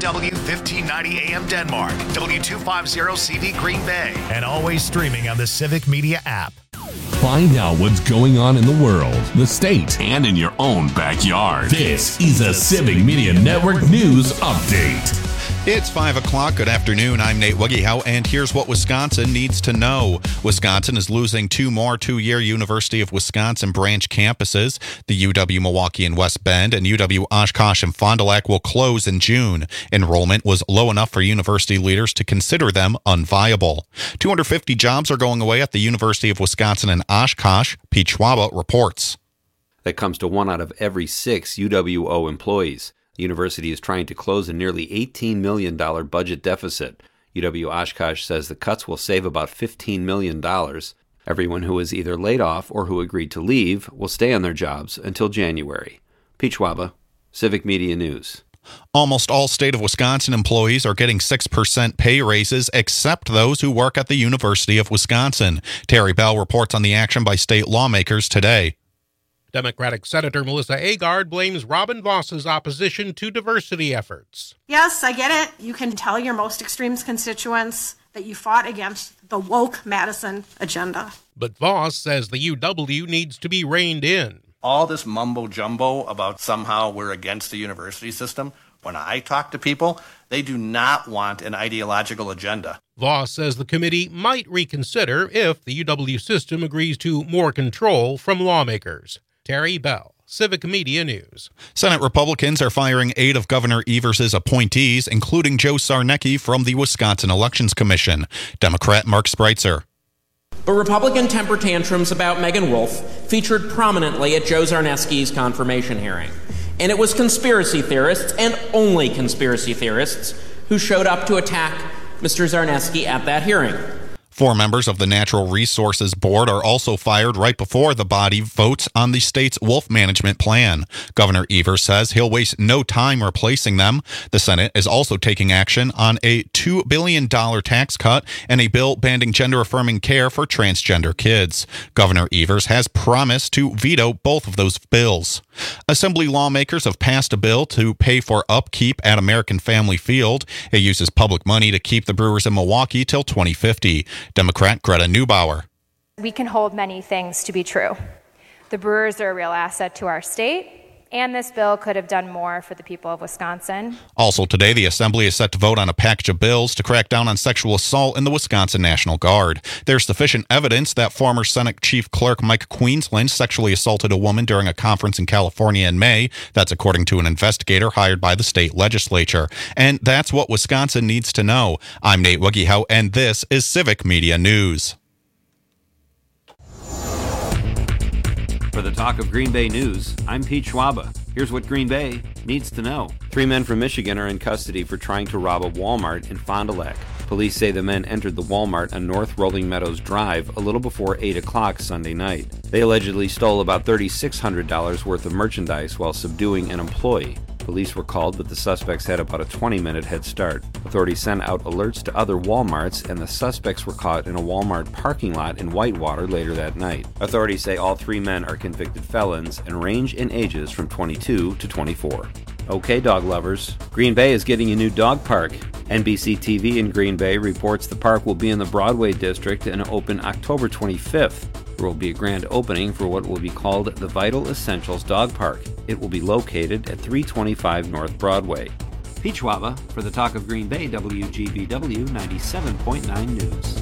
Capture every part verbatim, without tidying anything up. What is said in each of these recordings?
W fifteen ninety A M Denmark, W two fifty C V Green Bay, and always streaming on the Civic Media app. Find out what's going on in the world, the state, and in your own backyard. This is a Civic Media Network News Update. It's five o'clock. Good afternoon. I'm Nate Wuggehow, and here's what Wisconsin needs to know. Wisconsin is losing two more two-year University of Wisconsin branch campuses. The U W-Milwaukee in West Bend and U W-Oshkosh in Fond du Lac will close in June. Enrollment was low enough for university leaders to consider them unviable. two hundred fifty jobs are going away at the University of Wisconsin in Oshkosh. Pete Schwaba reports. That comes to one out of every six U W O employees. The university is trying to close a nearly eighteen million dollars budget deficit. U W-Oshkosh says the cuts will save about fifteen million dollars. Everyone who is either laid off or who agreed to leave will stay on their jobs until January. Pete Schwaba, Civic Media News. Almost all state of Wisconsin employees are getting six percent pay raises, except those who work at the University of Wisconsin. Terry Bell reports on the action by state lawmakers today. Democratic Senator Melissa Agard blames Robin Voss's opposition to diversity efforts. Yes, I get it. You can tell your most extreme constituents that you fought against the woke Madison agenda. But Voss says the U W needs to be reined in. All this mumbo-jumbo about somehow we're against the university system, when I talk to people, they do not want an ideological agenda. Voss says the committee might reconsider if the U W system agrees to more control from lawmakers. Terry Bell, Civic Media News. Senate Republicans are firing eight of Governor Evers' appointees, including Joe Sarnecki from the Wisconsin Elections Commission. Democrat Mark Spreitzer. But Republican temper tantrums about Megan Wolf featured prominently at Joe Zarneski's confirmation hearing. And it was conspiracy theorists, and only conspiracy theorists, who showed up to attack Mister Zarneski at that hearing. Four members of the Natural Resources Board are also fired right before the body votes on the state's wolf management plan. Governor Evers says he'll waste no time replacing them. The Senate is also taking action on a two billion dollars tax cut and a bill banning gender-affirming care for transgender kids. Governor Evers has promised to veto both of those bills. Assembly lawmakers have passed a bill to pay for upkeep at American Family Field. It uses public money to keep the Brewers in Milwaukee till twenty fifty. Democrat Greta Neubauer. We can hold many things to be true. The Brewers are a real asset to our state, and this bill could have done more for the people of Wisconsin. Also today, the Assembly is set to vote on a package of bills to crack down on sexual assault in the Wisconsin National Guard. There's sufficient evidence that former Senate Chief Clerk Mike Queensland sexually assaulted a woman during a conference in California in May. That's according to an investigator hired by the state legislature. And that's what Wisconsin needs to know. I'm Nate Wuggehow, and this is Civic Media News. For the Talk of Green Bay News, I'm Pete Schwaba. Here's what Green Bay needs to know. Three men from Michigan are in custody for trying to rob a Walmart in Fond du Lac. Police say the men entered the Walmart on North Rolling Meadows Drive a little before eight o'clock Sunday night. They allegedly stole about three thousand six hundred dollars worth of merchandise while subduing an employee. Police were called, but the suspects had about a twenty-minute head start. Authorities sent out alerts to other Walmarts, and the suspects were caught in a Walmart parking lot in Whitewater later that night. Authorities say all three men are convicted felons and range in ages from twenty-two to twenty-four. Okay, dog lovers, Green Bay is getting a new dog park. N B C T V in Green Bay reports the park will be in the Broadway district and open October twenty-fifth. There will be a grand opening for what will be called the Vital Essentials Dog Park. It will be located at three twenty-five North Broadway. Pete Schwaba for the Talk of Green Bay, W G B W ninety-seven point nine News.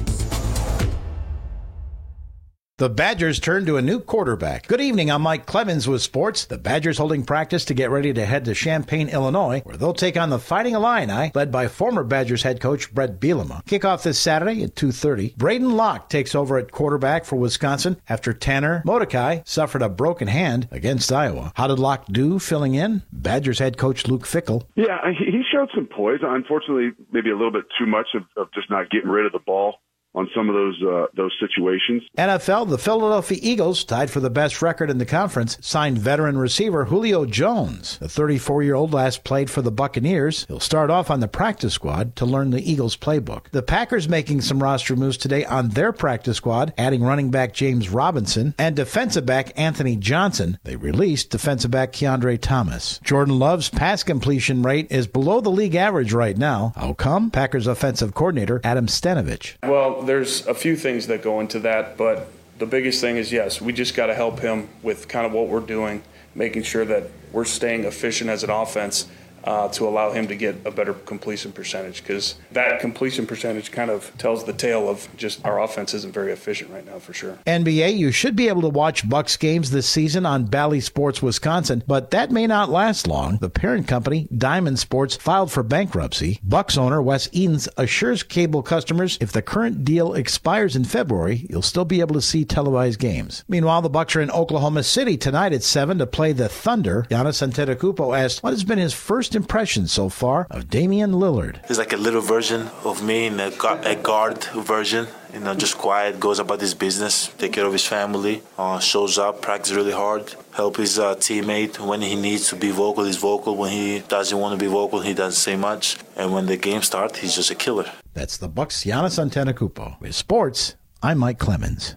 The Badgers turn to a new quarterback. Good evening, I'm Mike Clevens with sports. The Badgers holding practice to get ready to head to Champaign, Illinois, where they'll take on the Fighting Illini, led by former Badgers head coach Brett Bielema. Kickoff this Saturday at two thirty. Braden Locke takes over at quarterback for Wisconsin after Tanner Mordecai suffered a broken hand against Iowa. How did Locke do filling in? Badgers head coach Luke Fickell. Yeah, he showed some poise. Unfortunately, maybe a little bit too much of, of just not getting rid of the ball on some of those uh, those situations. N F L, the Philadelphia Eagles, tied for the best record in the conference, signed veteran receiver Julio Jones. The thirty-four-year-old last played for the Buccaneers. He'll start off on the practice squad to learn the Eagles playbook. The Packers making some roster moves today on their practice squad, adding running back James Robinson and defensive back Anthony Johnson. They released defensive back Keandre Thomas. Jordan Love's pass completion rate is below the league average right now. How come? Packers offensive coordinator Adam Stenavich. Well, there's a few things that go into that, but the biggest thing is, yes, we just got to help him with kind of what we're doing, making sure that we're staying efficient as an offense uh, to allow him to get a better completion percentage, because that completion percentage kind of tells the tale of just our offense isn't very efficient right now for sure. N B A, you should be able to watch Bucks games this season on Bally Sports Wisconsin, but that may not last long. The parent company, Diamond Sports, filed for bankruptcy. Bucks owner Wes Edens assures cable customers if the current deal expires in February, you'll still be able to see televised games. Meanwhile, the Bucks are in Oklahoma City tonight at seven to play the Thunder. Giannis Antetokounmpo asked what has been his first impression so far of Damian Lillard. He's like a little version of me in a, a guard version. You know, just quiet, goes about his business, take care of his family, uh, shows up, practice really hard, help his uh, teammate when he needs to be vocal, he's vocal. When he doesn't want to be vocal, he doesn't say much. And when the game starts, he's just a killer. That's the Bucks' Giannis Antetokounmpo. With sports, I'm Mike Clemens.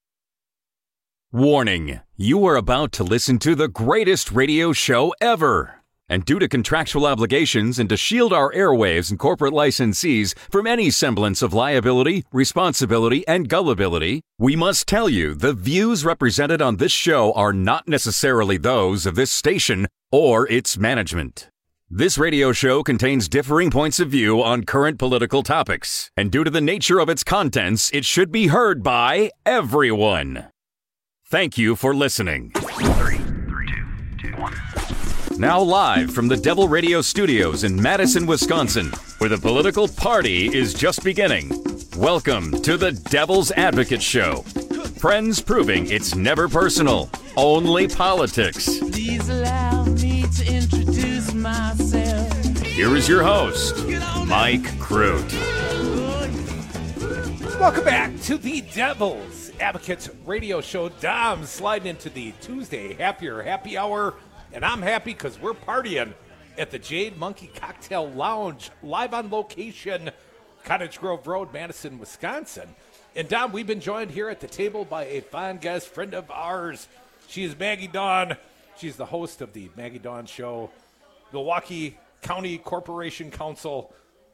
Warning, you are about to listen to the greatest radio show ever. And due to contractual obligations and to shield our airwaves and corporate licensees from any semblance of liability, responsibility, and gullibility, we must tell you the views represented on this show are not necessarily those of this station or its management. This radio show contains differing points of view on current political topics, and due to the nature of its contents, it should be heard by everyone. Thank you for listening. Three, three, two, two, one. Now live from the Devil Radio Studios in Madison, Wisconsin, where the political party is just beginning. Welcome to the Devil's Advocate Show. Friends proving it's never personal, only politics. Please allow me to introduce myself. Here is your host, Mike Crute. Welcome back to the Devil's Advocates Radio Show. Dom sliding into the Tuesday Happier Happy Hour. And I'm happy because we're partying at the Jade Monkey Cocktail Lounge, live on location, Cottage Grove Road, Madison, Wisconsin. And, Dom, we've been joined here at the table by a fine guest, friend of ours. She is Maggie Dawn. She's the host of the Maggie Dawn Show, Milwaukee County Corporation Council.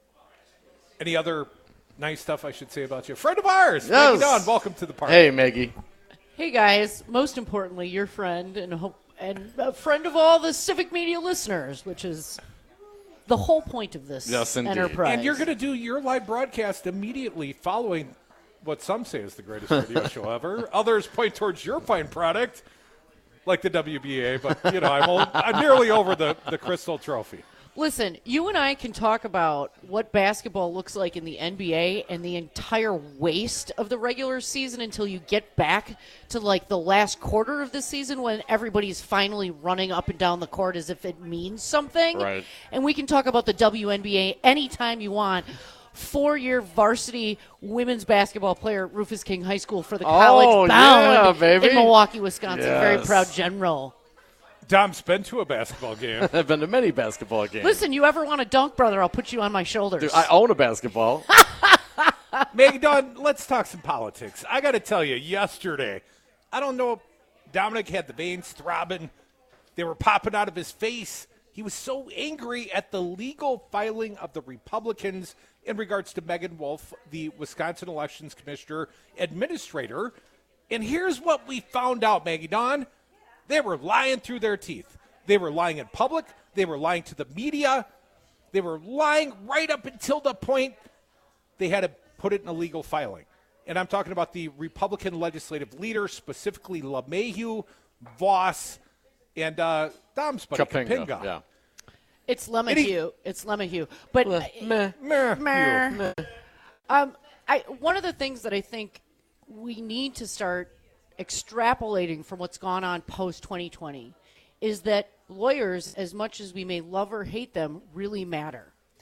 Any other nice stuff I should say about you? Friend of ours, yes. Maggie Dawn, welcome to the party. Hey, Maggie. Hey, guys. Most importantly, your friend and hope. And a friend of all the Civic Media listeners, which is the whole point of this yes, enterprise. And you're going to do your live broadcast immediately following what some say is the greatest radio show ever. Others point towards your fine product, like the W B A, but, you know, I'm, old, I'm nearly over the, the Crystal Trophy. Listen, you and I can talk about what basketball looks like in the N B A and the entire waste of the regular season until you get back to, like, the last quarter of the season when everybody's finally running up and down the court as if it means something. Right. And we can talk about the W N B A anytime you want. Four-year varsity women's basketball player at Rufus King High School for the College oh, Bound yeah, baby. in Milwaukee, Wisconsin. Yes. Very proud general. Dom's been to a basketball game. I've been to many basketball games. Listen, you ever want to dunk, brother, I'll put you on my shoulders. Dude, I own a basketball. Maggie Dawn, let's talk some politics. I got to tell you, yesterday, I don't know, Dominic had the veins throbbing. They were popping out of his face. He was so angry at the legal filing of the Republicans in regards to Megan Wolf, the Wisconsin Elections Commissioner Administrator. And here's what we found out, Maggie Dawn. They were lying through their teeth. They were lying in public. They were lying to the media. They were lying right up until the point they had to put it in a legal filing. And I'm talking about the Republican legislative leaders, specifically LeMahieu, Voss, and uh, Dom's buddy, Kapinga. Kapinga. Yeah. It's LeMahieu. It's LeMahieu. But uh, meh. Meh. Meh. Um, I, one of the things that I think we need to start extrapolating from what's gone on post twenty twenty is that lawyers, as much as we may love or hate them, really matter.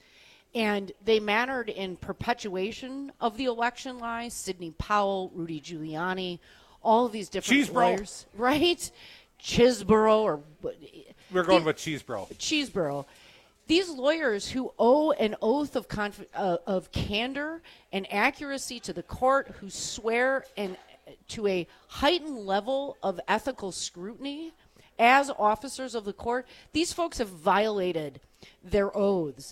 And they mattered in perpetuation of the election lies. Sidney Powell, Rudy Giuliani, all of these different Cheesebro. lawyers, right? Chisborough or We're going the, with Cheesebro. Cheeseborough. These lawyers who owe an oath of conf- uh, of candor and accuracy to the court, who swear and to a heightened level of ethical scrutiny as officers of the court, these folks have violated their oaths.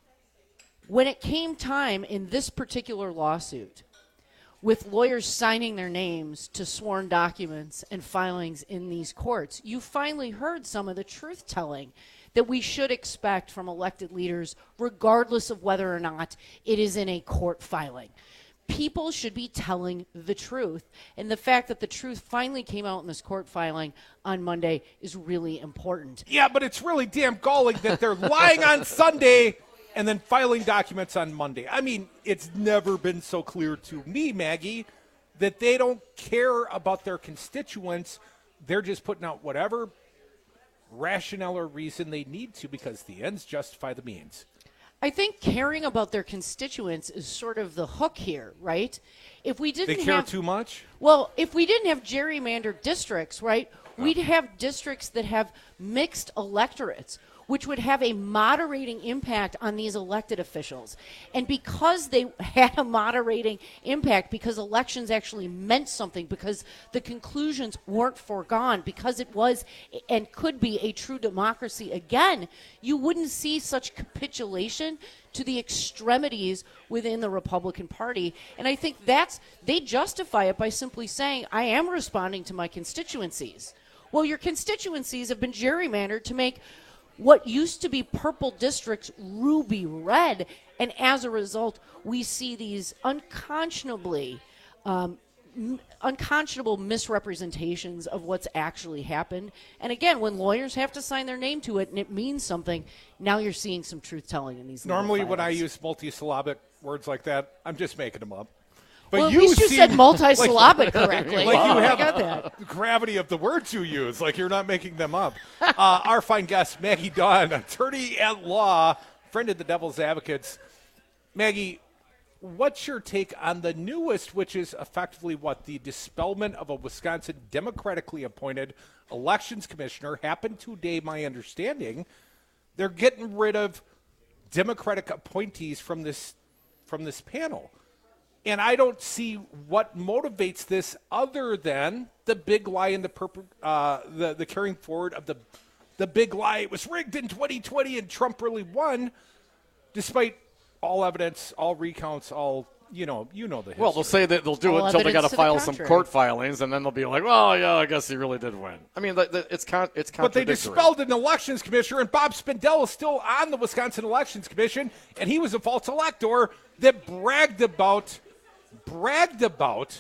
When it came time in this particular lawsuit, with lawyers signing their names to sworn documents and filings in these courts, you finally heard some of the truth-telling that we should expect from elected leaders, regardless of whether or not it is in a court filing. People should be telling the truth, and the fact that the truth finally came out in this court filing on Monday is really important. Yeah, but it's really damn galling that they're lying on Sunday and then filing documents on Monday. I mean, it's never been so clear to me, Maggie, that they don't care about their constituents. They're just putting out whatever rationale or reason they need to because the ends justify the means. I think caring about their constituents is sort of the hook here, right? If we didn't They care have, too much? Well, if we didn't have gerrymandered districts, right, we'd have districts that have mixed electorates, which would have a moderating impact on these elected officials. And because they had a moderating impact, because elections actually meant something, because the conclusions weren't foregone, because it was and could be a true democracy again, you wouldn't see such capitulation to the extremities within the Republican Party. And I think that's, they justify it by simply saying, I am responding to my constituencies. Well, your constituencies have been gerrymandered to make what used to be purple districts ruby red, and as a result, we see these unconscionably, um, m- unconscionable misrepresentations of what's actually happened. And again, when lawyers have to sign their name to it and it means something, now you're seeing some truth-telling in these. Normally, when I filings. use multisyllabic words like that, I'm just making them up. But well, at you least you seem said multisyllabic like, correctly. Like you I have got that. the gravity of the words you use, like you're not making them up. Uh, our fine guest, Maggie Dawn, attorney at law, friend of the Devil's Advocates. Maggie, what's your take on the newest, which is effectively what, the dispelment of a Wisconsin democratically appointed elections commissioner happened today, my understanding. They're getting rid of Democratic appointees from this from this panel. And I don't see what motivates this other than the big lie and the purpo- uh, the the carrying forward of the the big lie. It was rigged in twenty twenty and Trump really won, despite all evidence, all recounts, all you know, you know the history. Well, they'll say that they'll do All it until they got evidence to to the file some contrary. court filings, and then they'll be like, "Well, yeah, I guess he really did win." I mean, the, the, it's con- it's But they contradictory. dispelled an elections commissioner, and Bob Spindell is still on the Wisconsin Elections Commission, and he was a false elector that bragged about bragged about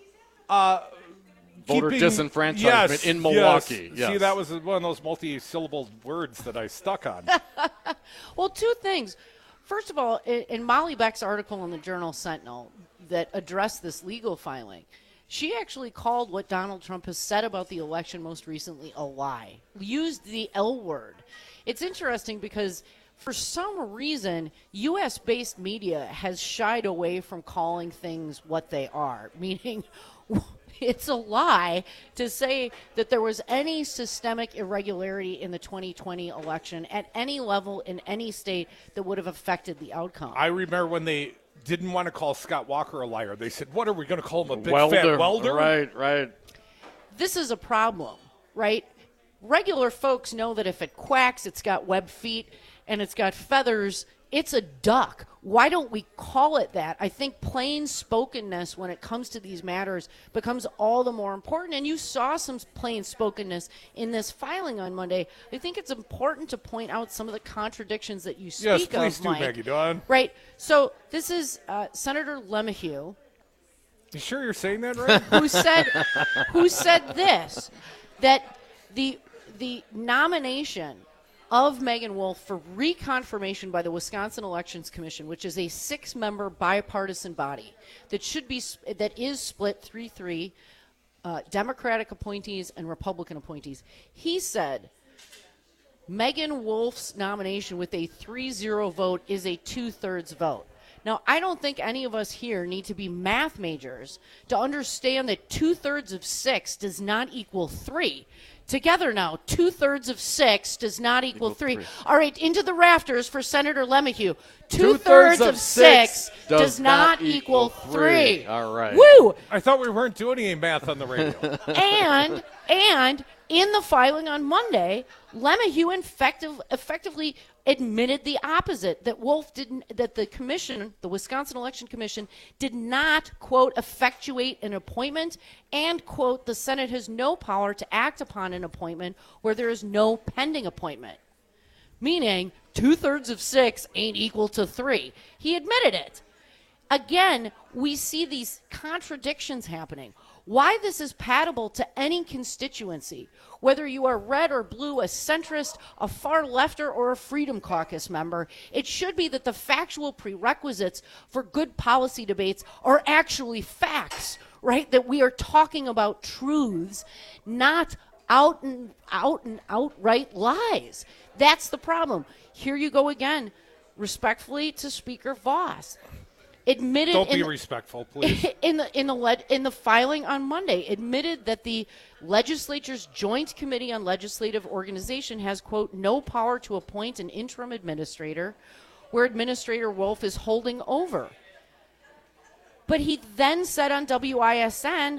uh, Voter keeping- disenfranchisement yes, in Milwaukee. Yes. Yes. See, that was one of those multi-syllable words that I stuck on. Well, two things. First of all, in, in Molly Beck's article in the Journal Sentinel that addressed this legal filing, she actually called what Donald Trump has said about the election most recently a lie, used the L word. It's interesting because for some reason, U S-based media has shied away from calling things what they are, meaning it's a lie to say that there was any systemic irregularity in the twenty twenty election at any level in any state that would have affected the outcome. I remember when they didn't want to call Scott Walker a liar. They said, what are we going to call him, a big welder. fat welder? Right, right. This is a problem, right? Regular folks know that if it quacks, it's got webbed feet and it's got feathers, it's a duck. Why don't we call it that? I think plain spokenness when it comes to these matters becomes all the more important. And you saw some plain spokenness in this filing on Monday. I think it's important to point out some of the contradictions that you speak Yes, please of, do, Mike. Maggie Dawn. Right. So this is uh, Senator LeMahieu. You sure you're saying that right? who said who said this, that the the nomination of Megan Wolf for reconfirmation by the Wisconsin Elections Commission, which is a six-member bipartisan body that should be that is split three three, uh, Democratic appointees and Republican appointees. He said Megan Wolf's nomination with a three zero vote is a two-thirds vote. Now, I don't think any of us here need to be math majors to understand that two-thirds of six does not equal three. Together now, two-thirds of six does not equal, equal three. three. All right, into the rafters for Senator LeMahieu. Two-thirds of six does, does not, not equal three. three. All right. Woo! I thought we weren't doing any math on the radio. and, and in the filing on Monday, LeMahieu effective, effectively admitted the opposite, that Wolf didn't, that the commission, the Wisconsin Election Commission, did not, quote, effectuate an appointment, and, quote, the Senate has no power to act upon an appointment where there is no pending appointment. Meaning, two-thirds of six ain't equal to three. He admitted it. Again, we see these contradictions happening. Why this is patable to any constituency, whether you are red or blue, a centrist, a far lefter, or a Freedom Caucus member, it should be that the factual prerequisites for good policy debates are actually facts, right? That we are talking about truths, not out and out and outright lies. That's the problem. Here you go again, respectfully to Speaker Voss. Admitted Don't be in, respectful, please. In the in the le- in the filing on Monday, admitted that the legislature's Joint Committee on Legislative Organization has, quote, no power to appoint an interim administrator where Administrator Wolf is holding over. But he then said on W I S N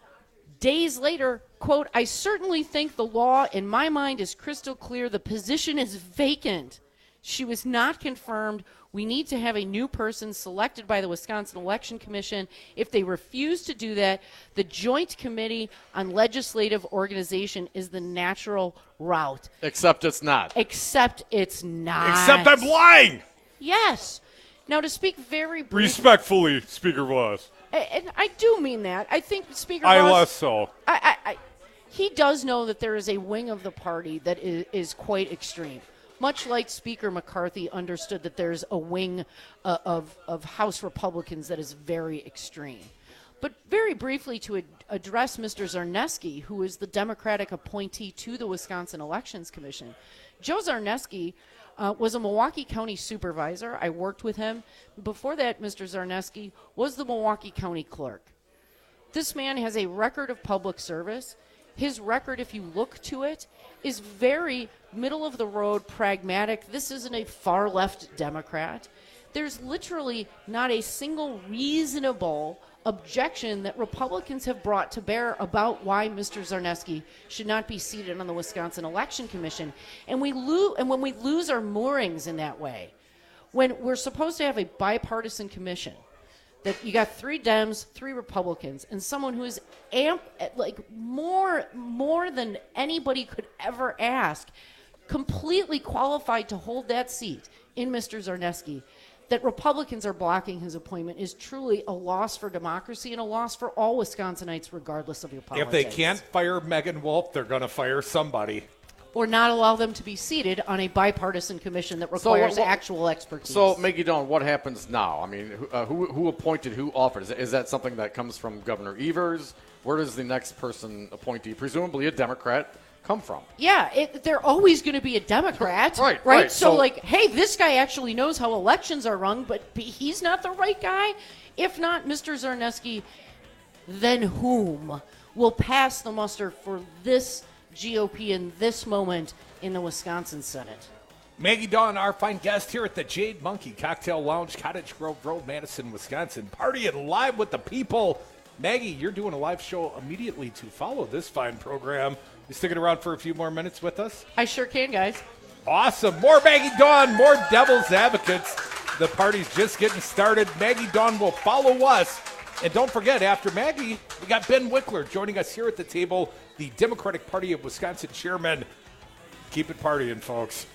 days later, quote, I certainly think the law in my mind is crystal clear. The position is vacant. She was not confirmed. We need to have a new person selected by the Wisconsin Election Commission. If they refuse to do that, the Joint Committee on Legislative Organization is the natural route. Except it's not. Except it's not. Except I'm lying. Yes. Now, to speak very briefly. Respectfully, Speaker Voss. And I do mean that. I think Speaker I Voss. less so. I, I, I, he does know that there is a wing of the party that is, is quite extreme. Much like Speaker McCarthy understood that there's a wing uh, of, of House Republicans that is very extreme. But very briefly to ad- address Mister Zarneski, who is the Democratic appointee to the Wisconsin Elections Commission. Joe Zarneski uh, was a Milwaukee County supervisor. I worked with him. Before that, Mister Zarneski was the Milwaukee County clerk. This man has a record of public service. His record, if you look to it, is very middle-of-the-road, pragmatic. This isn't a far-left Democrat. There's literally not a single reasonable objection that Republicans have brought to bear about why Mister Zarneski should not be seated on the Wisconsin Election Commission. And we lo- and when we lose our moorings in that way, when we're supposed to have a bipartisan commission, that you got three Dems, three Republicans, and someone who is amp, like more, more than anybody could ever ask, completely qualified to hold that seat in Mister Zarneski, that Republicans are blocking his appointment is truly a loss for democracy and a loss for all Wisconsinites, regardless of your politics. If they can't fire Megan Wolf, they're going to fire somebody. Or not allow them to be seated on a bipartisan commission that requires so, what, actual expertise. So, Maggie Dawn, what happens now? I mean, uh, who who appointed, who offered? Is, is that something that comes from Governor Evers? Where does the next person appointee, presumably a Democrat, come from? Yeah, it, they're always going to be a Democrat. Right, right. right. So, so, like, hey, this guy actually knows how elections are run, but he's not the right guy. If not Mister Zarneski, then whom will pass the muster for this G O P in this moment in the Wisconsin Senate? Maggie Dawn, our fine guest here at the Jade Monkey Cocktail Lounge, Cottage Grove Road, Madison, Wisconsin, partying live with the people. Maggie, you're doing a live show immediately to follow this fine program. You sticking around for a few more minutes with us? I sure can, guys. Awesome. More Maggie Dawn, more Devil's Advocates. The party's just getting started. Maggie Dawn will follow us. And don't forget, after Maggie, we got Ben Wickler joining us here at the table, the Democratic Party of Wisconsin chairman. Keep it partying, folks.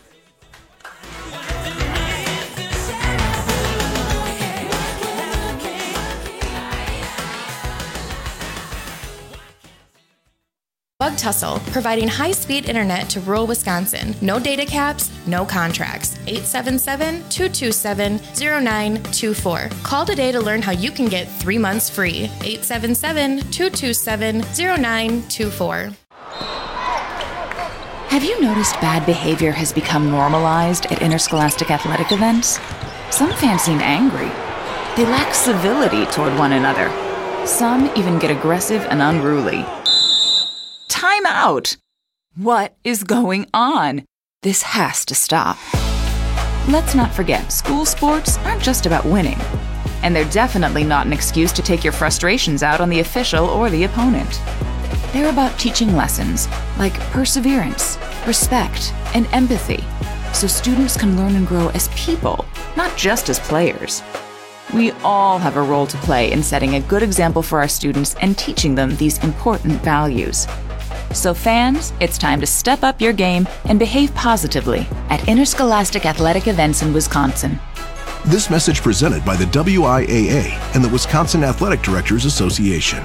Bug Tussle, providing high-speed internet to rural Wisconsin. No data caps, no contracts. eight seven seven, two two seven, zero nine two four. Call today to learn how you can get three months free. eight seven seven, two two seven, zero nine two four. Have you noticed bad behavior has become normalized at interscholastic athletic events? Some fans seem angry. They lack civility toward one another. Some even get aggressive and unruly. Time out! What is going on? This has to stop. Let's not forget, school sports aren't just about winning. And they're definitely not an excuse to take your frustrations out on the official or the opponent. They're about teaching lessons like perseverance, respect, and empathy, so students can learn and grow as people, not just as players. We all have a role to play in setting a good example for our students and teaching them these important values. So fans, it's time to step up your game and behave positively at interscholastic athletic events in Wisconsin. This message presented by the W I A A and the Wisconsin Athletic Directors Association.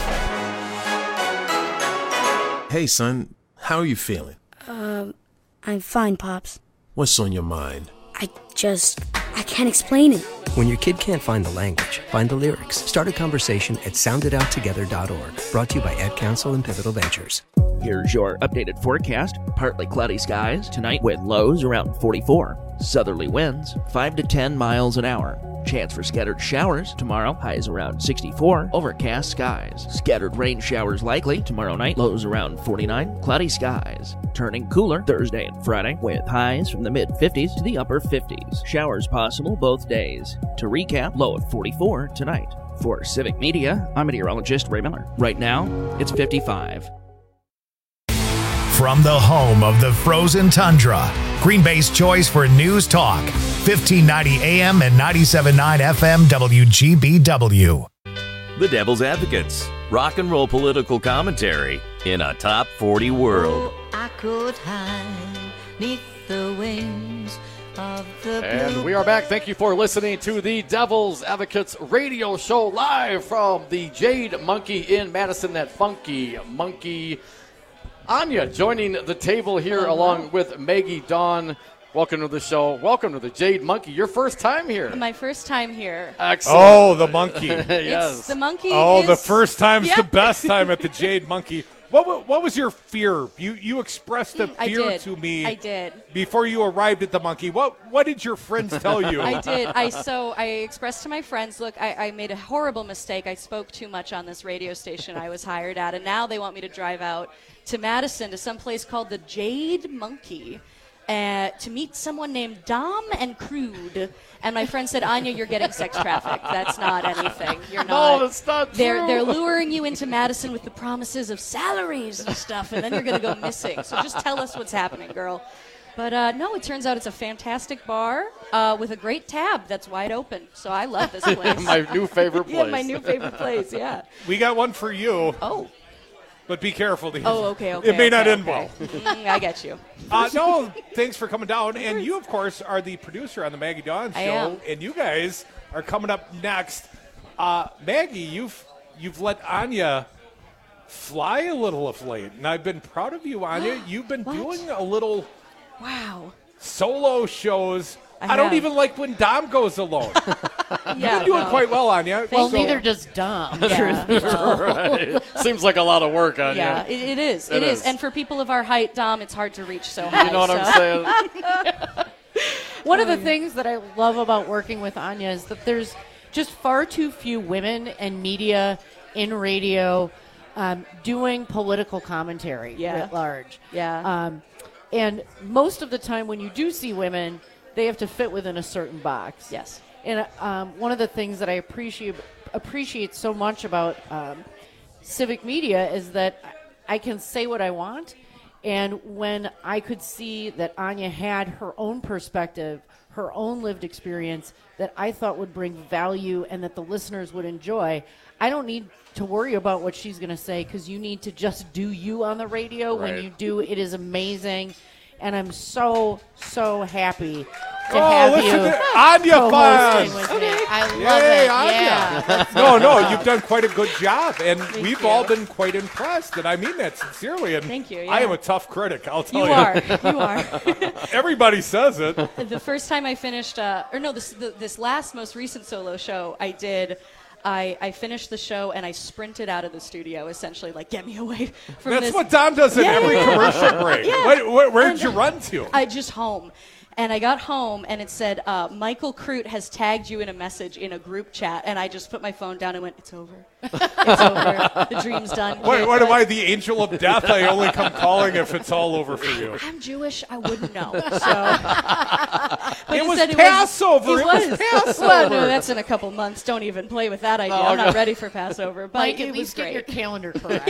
Hey, son, how are you feeling? Um, I'm fine, Pops. What's on your mind? I just, I can't explain it. When your kid can't find the language, find the lyrics. Start a conversation at sound it out together dot org. Brought to you by Ad Council and Pivotal Ventures. Here's your updated forecast. Partly cloudy skies tonight with lows around forty-four. Southerly winds five to ten miles an hour. Chance for scattered showers tomorrow, highs around sixty-four. Overcast skies. Scattered rain showers likely tomorrow night, lows around forty-nine. Cloudy skies. Turning cooler Thursday and Friday with highs from the mid fifties to the upper fifties. Showers possible both days. To recap, low of forty-four tonight. For Civic Media, I'm meteorologist Ray Miller. Right now, it's fifty-five. From the home of the frozen tundra, Green Bay's choice for news talk, fifteen ninety A M and ninety-seven point nine F M W G B W. The Devil's Advocates, rock and roll political commentary in a top forty world. Oh, I could hide neath the wings of the And we are back. Thank you for listening to the Devil's Advocates radio show live from the Jade Monkey in Madison, that funky monkey. Anya joining the table here Hello. along with Maggie Dawn. Welcome to the show. Welcome to the Jade Monkey. Your first time here. My first time here. Excellent. Oh, the monkey. Yes. It's the monkey. Oh, is... the first time's Yeah. the best time at the Jade Monkey. What wa- what was your fear? You you expressed a I fear did. to me. I did. Before you arrived at the monkey. What what did your friends tell you? I did. I so I expressed to my friends, look, I, I made a horrible mistake. I spoke too much on this radio station I was hired at, and now they want me to drive out to Madison to some place called the Jade Monkey. Uh, to meet someone named Dom and Crude. And my friend said, Anya, you're getting sex trafficked. That's not anything. You're not. No, that's not they're, true. They're luring you into Madison with the promises of salaries and stuff, and then you're going to go missing. So just tell us what's happening, girl. But uh, no, it turns out it's a fantastic bar uh, with a great tab that's wide open. So I love this place. My new favorite place. Yeah, my new favorite place, yeah. We got one for you. Oh. But be careful. To Oh, okay, okay. It may okay, not okay. end well. Mm, I get you. Uh, no, thanks for coming down. And you, of course, are the producer on the Maggie Dawn show. I am. And you guys are coming up next. Uh, Maggie, you've you've let Anya fly a little of late. And I've been proud of you, Anya. You've been doing a little wow solo shows. I I, don't have. even like when Dom goes alone. Yeah, You've been doing no. quite well, Anya. Well, So- neither does Dom. Yeah, no. Right. Seems like a lot of work on Yeah, you. it, it is. It It is. is. And for people of our height, Dom, it's hard to reach so high. You know what I'm so. saying? One of the things that I love about working with Anya is that there's just far too few women in media, in radio, um, doing political commentary Yeah. writ large. Yeah. Um, and most of the time when you do see women, they have to fit within a certain box. Yes. And um, one of the things that I appreciate appreciate so much about um, civic media is that I can say what I want. And when I could see that Anya had her own perspective, her own lived experience that I thought would bring value and that the listeners would enjoy, I don't need to worry about what she's going to say because you need to just do you on the radio. Right. When you do, it is amazing. And I'm so, so happy to Oh, have listen you to Anya co-hosting fans. with me. I love Yay, it. Anya. Yeah. No, no, you've done quite a good job, and Thank we've you. all been quite impressed, and I mean that sincerely. And Thank you, I yeah. am a tough critic, I'll tell You you. are. You are. Everybody says it. The first time I finished, uh, or no, this the, this last most recent solo show I did, I, I finished the show and I sprinted out of the studio, essentially, like, get me away from That's this. what Dom does in Yeah, every yeah, yeah. commercial break. Yeah. Where, where, where'd And you run to? I just home. And I got home, and it said, uh, Michael Crute has tagged you in a message in a group chat. And I just put my phone down and went, it's over. It's over. The dream's done. What, kid." what am I, the angel of death? I only come calling if it's all over for you. I'm Jewish. I wouldn't know. So. But It was said Passover. It It was, was Passover. Well, no, that's in a couple months. Don't even play with that idea. Oh, I'm not no. ready for Passover. But Mike, it at least was get great. your calendar correct.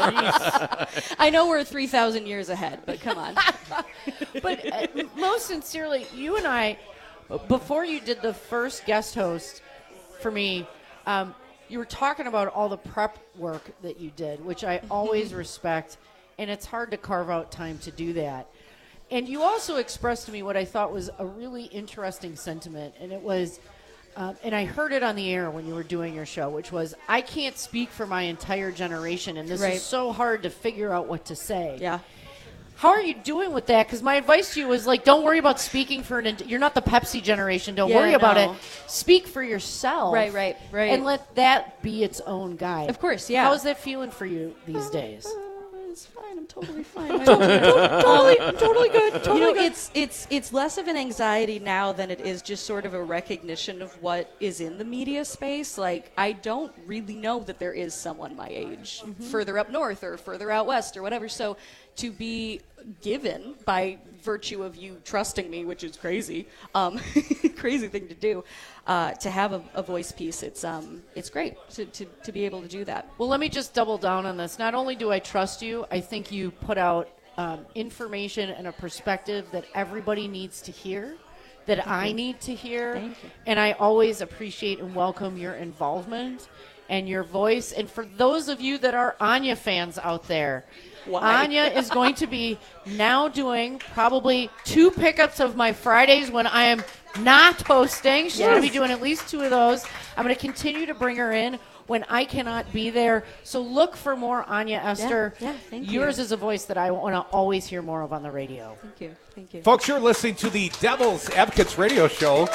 Jeez. I know we're three thousand years ahead, but come on. But uh, most sincerely, you and I, before you did the first guest host for me, um, you were talking about all the prep work that you did, which I always respect, and it's hard to carve out time to do that. And you also expressed to me what I thought was a really interesting sentiment, and it was, uh, and I heard it on the air when you were doing your show, which was, I can't speak for my entire generation, and this Right. is so hard to figure out what to say. Yeah. How are you doing with that? Because my advice to you was like, don't worry about speaking for an. You're not the Pepsi generation. Don't Yeah, worry about no. it. Speak for yourself. Right, right, right. And let that be its own guide. Of course, yeah. How's that feeling for you these days? It's fine. I'm totally fine. I'm totally, totally, I'm totally good. Totally you know, good. it's it's it's less of an anxiety now than it is just sort of a recognition of what is in the media space. Like, I don't really know that there is someone my age further up north or further out west or whatever. So to be given by virtue of you trusting me, which is crazy, um, crazy thing to do, uh, to have a, a voice piece, it's um, it's great to, to, to be able to do that. Well, let me just double down on this. Not only do I trust you, I think you put out um, information and a perspective that everybody needs to hear, that Thank I you. need to hear. Thank you. And I always appreciate and welcome your involvement and your voice. And for those of you that are Anya fans out there, Why? Anya is going to be now doing probably two pickups of my Fridays when I am not hosting. She's going to be Yes. doing at least two of those. I'm going to continue to bring her in when I cannot be there. So look for more Anya Esther. yeah, thank you. Yours is a voice that I want to always hear more of on the radio. Thank you. Thank you. Folks, you're listening to the Devil's Advocates radio show.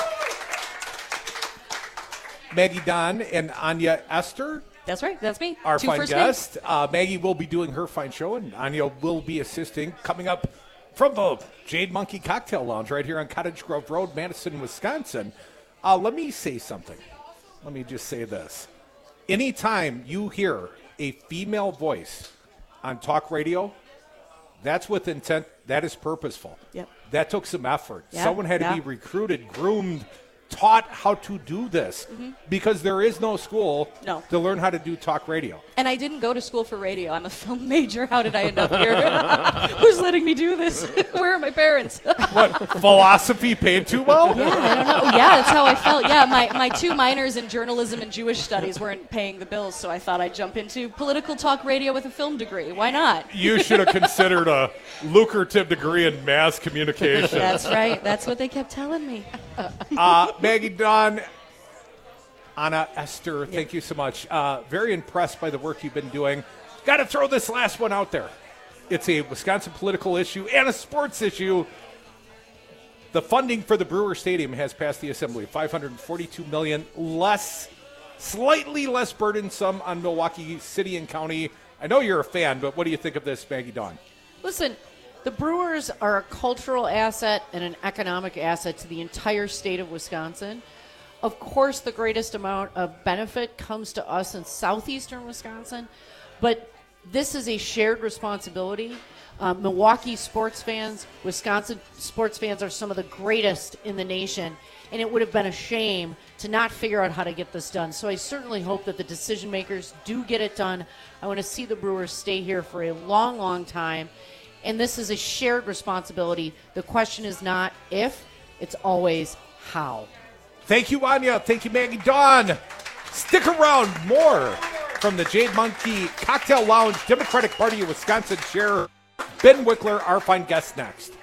Maggie Don and Anya Esther, That's right. That's me. our Two fine first names. guest. Uh, Maggie will be doing her fine show, and Anya will be assisting. Coming up from the Jade Monkey Cocktail Lounge right here on Cottage Grove Road, Madison, Wisconsin. Uh, let me say something. Let me just say this. Anytime you hear a female voice on talk radio, that's with intent. That is purposeful. Yep. That took some effort. Yeah, Someone had to yeah. be recruited, groomed, taught how to do this Mhm. because there is no school No. to learn how to do talk radio. And I didn't go to school for radio. I'm a film major. How did I end up here? Who's letting me do this? Where are my parents? What, philosophy paid too well? Yeah, I don't know. Yeah, that's how I felt. Yeah, my, my two minors in journalism and Jewish studies weren't paying the bills, so I thought I'd jump into political talk radio with a film degree. Why not? You should have considered a lucrative degree in mass communication. That's right. That's what they kept telling me. Uh, Maggie Dawn, Anna Esther, thank you so much. Uh, very impressed by the work you've been doing. Got to throw this last one out there. It's a Wisconsin political issue and a sports issue. The funding for the Brewer Stadium has passed the Assembly. five hundred forty-two million dollars less, slightly less burdensome on Milwaukee City and County. I know you're a fan, but what do you think of this, Maggie Dawn? Listen, the Brewers are a cultural asset and an economic asset to the entire state of Wisconsin. Of course, the greatest amount of benefit comes to us in southeastern Wisconsin, but this is a shared responsibility. Um, Milwaukee sports fans, Wisconsin sports fans are some of the greatest in the nation, and it would have been a shame to not figure out how to get this done. So I certainly hope that the decision makers do get it done. I want to see the Brewers stay here for a long, long time. And this is a shared responsibility. The question is not if, it's always how. Thank you, Anya. Thank you, Maggie Dawn. Stick around. More from the Jade Monkey Cocktail Lounge, Democratic Party of Wisconsin Chair Ben Wickler, our fine guest, next.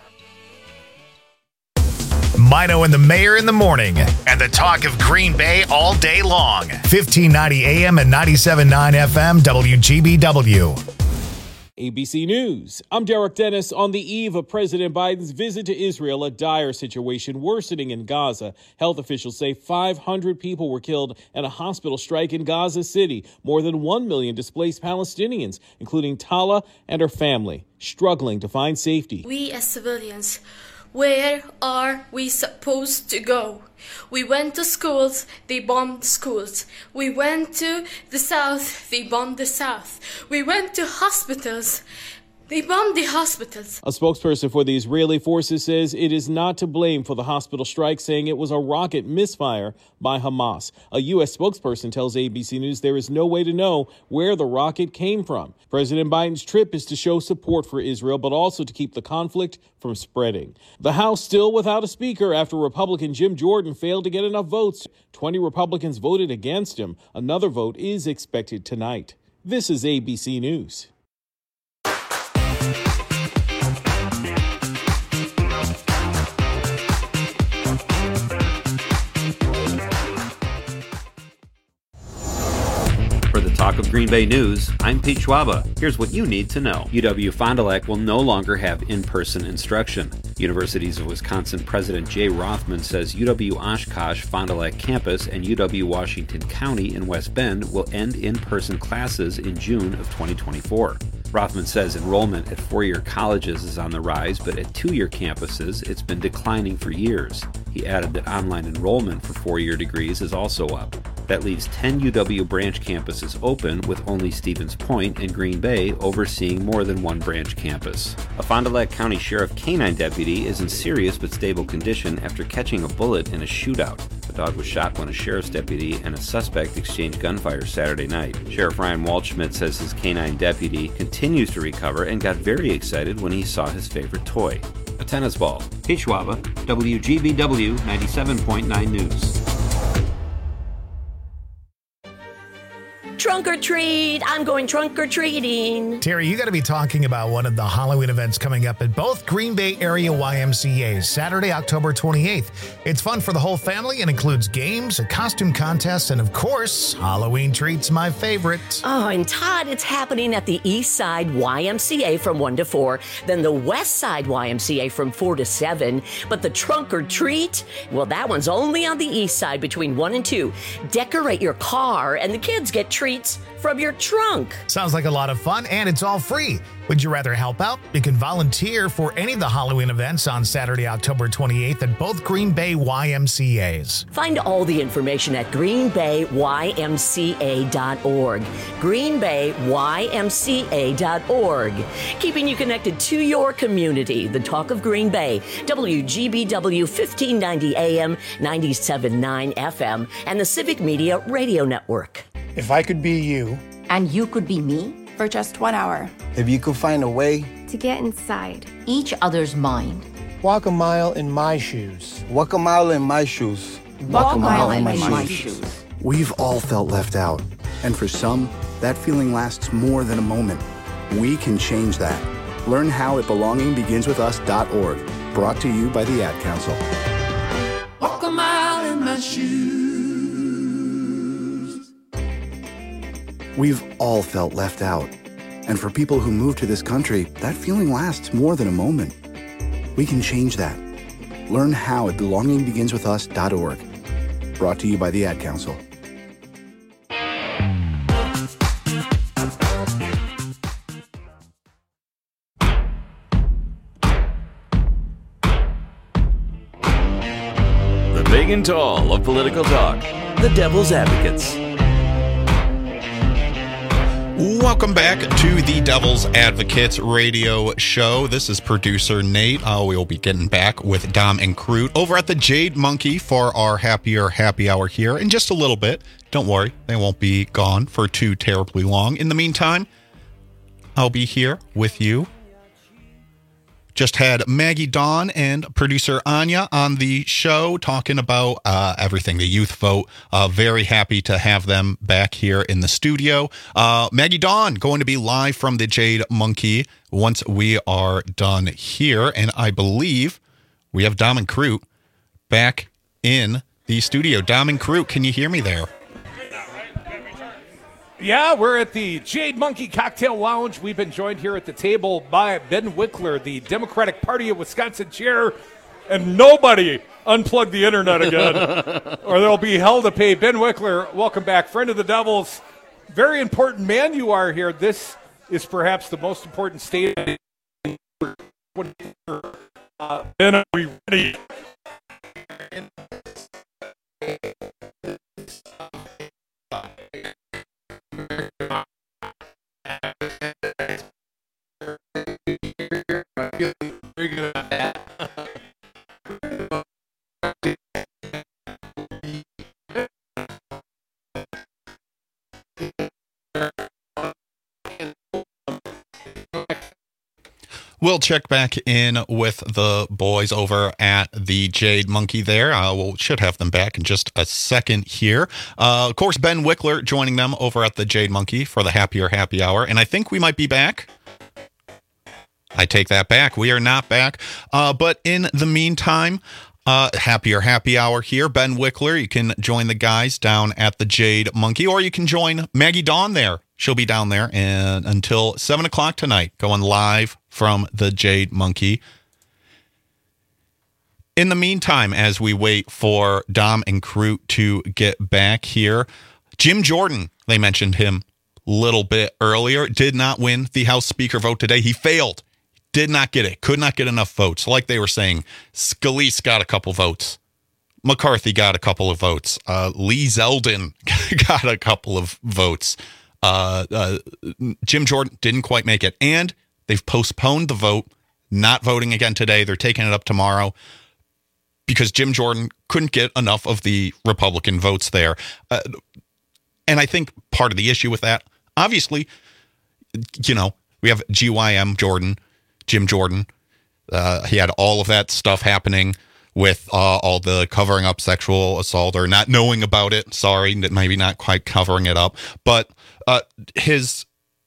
Mino and the Mayor in the morning, and the talk of Green Bay all day long. fifteen ninety A M and ninety-seven point nine F M W G B W. A B C News. I'm Derek Dennis. On the eve of President Biden's visit to Israel, a dire situation worsening in Gaza. Health officials say five hundred people were killed in a hospital strike in Gaza City. More than one million displaced Palestinians, including Tala and her family, struggling to find safety. We as civilians, where are we supposed to go? We went to schools, they bombed schools. We went to the south, they bombed the south. We went to hospitals, they bombed the hospitals. A spokesperson for the Israeli forces says it is not to blame for the hospital strike, saying it was a rocket misfire by Hamas. A U S spokesperson tells A B C News there is no way to know where the rocket came from. President Biden's trip is to show support for Israel, but also to keep the conflict from spreading. The House still without a speaker after Republican Jim Jordan failed to get enough votes. twenty Republicans voted against him. Another vote is expected tonight. This is A B C News. For the Talk of Green Bay News, I'm Pete Schwaba. Here's what you need to know. U W-Fond du Lac will no longer have in-person instruction. Universities of Wisconsin President Jay Rothman says U W-Oshkosh Fond du Lac campus and U W-Washington County in West Bend will end in-person classes in June of twenty twenty-four. Rothman says enrollment at four-year colleges is on the rise, but at two-year campuses, it's been declining for years. He added that online enrollment for four-year degrees is also up. That leaves ten U W branch campuses open, with only Stevens Point and Green Bay overseeing more than one branch campus. A Fond du Lac County Sheriff canine deputy is in serious but stable condition after catching a bullet in a shootout. The dog was shot when a sheriff's deputy and a suspect exchanged gunfire Saturday night. Sheriff Ryan Waldschmidt says his canine deputy continues to recover and got very excited when he saw his favorite toy, a tennis ball. Pete Schwaba, W G B W ninety-seven point nine News. Trunk or treat. I'm going trunk or treating. Terry, you got to be talking about one of the Halloween events coming up at both Green Bay area Y M C As, Saturday, October twenty-eighth. It's fun for the whole family and includes games, a costume contest, and of course, Halloween treats, my favorite. Oh, and Todd, it's happening at the East Side Y M C A from one to four, then the West Side Y M C A from four to seven. But the trunk or treat, well, that one's only on the East Side between one and two. Decorate your car, and the kids get treats from your trunk. Sounds like a lot of fun, and it's all free. Would you rather help out? You can volunteer for any of the Halloween events on Saturday, October twenty-eighth at both Green Bay Y M C As. Find all the information at green bay y m c a dot org. green bay y m c a dot org. Keeping you connected to your community. The Talk of Green Bay, W G B W fifteen ninety A M, ninety-seven point nine F M, and the Civic Media Radio Network. If I could be you. And you could be me. For just one hour. If you could find a way. To get inside each other's mind. Walk a mile in my shoes. Walk a mile in my shoes. Walk, Walk a mile, mile in, in my, my shoes. shoes. We've all felt left out. And for some, that feeling lasts more than a moment. We can change that. Learn how at belonging begins with us dot org. Brought to you by the Ad Council. Walk a mile in my shoes. We've all felt left out. And for people who move to this country, that feeling lasts more than a moment. We can change that. Learn how at belonging begins with us dot org. Brought to you by the Ad Council. The big and tall of political talk, the Devil's Advocates. Welcome back to the Devil's Advocates radio show. This is producer Nate. Uh, we'll be getting back with Dom and Crute over at the Jade Monkey for our happier happy hour here in just a little bit. Don't worry, they won't be gone for too terribly long. In the meantime, I'll be here with you. Just had Maggie Dawn and producer Anya on the show talking about uh, everything, the youth vote. Uh, very happy to have them back here in the studio. Uh, Maggie Dawn going to be live from the Jade Monkey once we are done here. And I believe we have Dom and Crute back in the studio. Dom and Crute, can you hear me there? Yeah, we're at the Jade Monkey Cocktail Lounge. We've been joined here at the table by Ben Wickler, the Democratic Party of Wisconsin chair, and nobody unplug the internet again, or they'll be hell to pay. Ben Wickler, welcome back, friend of the Devils. Very important man you are here. This is perhaps the most important state. Uh, Ben, are we ready? Very good at that. We'll check back in with the boys over at the Jade Monkey there. Uh, we we'll, should have them back in just a second here. Uh, of course, Ben Wickler joining them over at the Jade Monkey for the Happier Happy Hour. And I think we might be back. I take that back. We are not back. Uh, but in the meantime, uh, Happier Happy Hour here. Ben Wickler, you can join the guys down at the Jade Monkey, or you can join Maggie Dawn there. She'll be down there and until seven o'clock tonight, going live from the Jade Monkey. In the meantime, as we wait for Dom and Crute to get back here, Jim Jordan, they mentioned him a little bit earlier, did not win the House Speaker vote today. He failed. Did not get it. Could not get enough votes. Like they were saying, Scalise got a couple votes. McCarthy got a couple of votes. Uh, Lee Zeldin got a couple of votes. Uh, uh, Jim Jordan didn't quite make it. And they've postponed the vote, not voting again today. They're taking it up tomorrow because Jim Jordan couldn't get enough of the Republican votes there. Uh, and I think part of the issue with that, obviously, you know, we have G Y M Jordan, Jim Jordan. Uh, he had all of that stuff happening with uh, all the covering up sexual assault or not knowing about it. Sorry, maybe not quite covering it up. But uh, his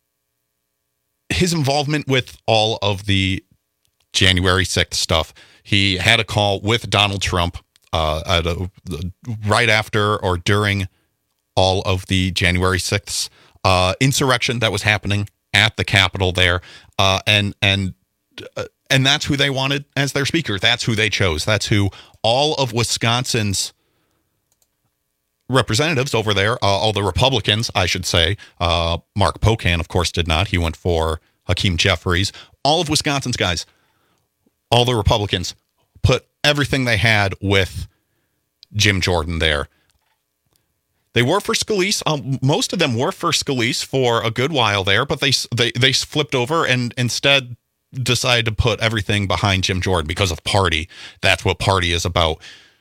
his involvement with all of the January sixth stuff. He had a call with Donald Trump uh, at a, right after or during all of the January sixth uh, insurrection that was happening at the Capitol there. Uh, and and uh, and that's who they wanted as their speaker. That's who they chose. That's who all of Wisconsin's representatives over there, uh, all the Republicans, I should say, uh, Mark Pocan, of course, did not. He went for Hakeem Jeffries. All of Wisconsin's guys, all the Republicans, put everything they had with Jim Jordan there. They were for Scalise. Um, most of them were for Scalise for a good while there, but they they they flipped over and instead decided to put everything behind Jim Jordan because of party. That's what party is about.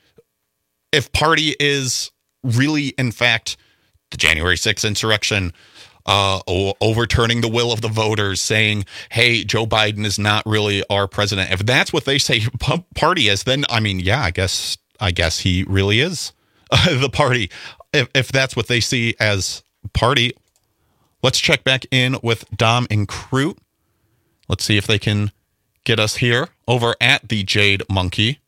If party is really, in fact, the January sixth insurrection, uh, overturning the will of the voters, saying, hey, Joe Biden is not really our president. If that's what they say party is, then, I mean, yeah, I guess I guess he really is uh, the party. If, if that's what they see as party, let's check back in with Dom and Crute. Let's see if they can get us here over at the Jade Monkey.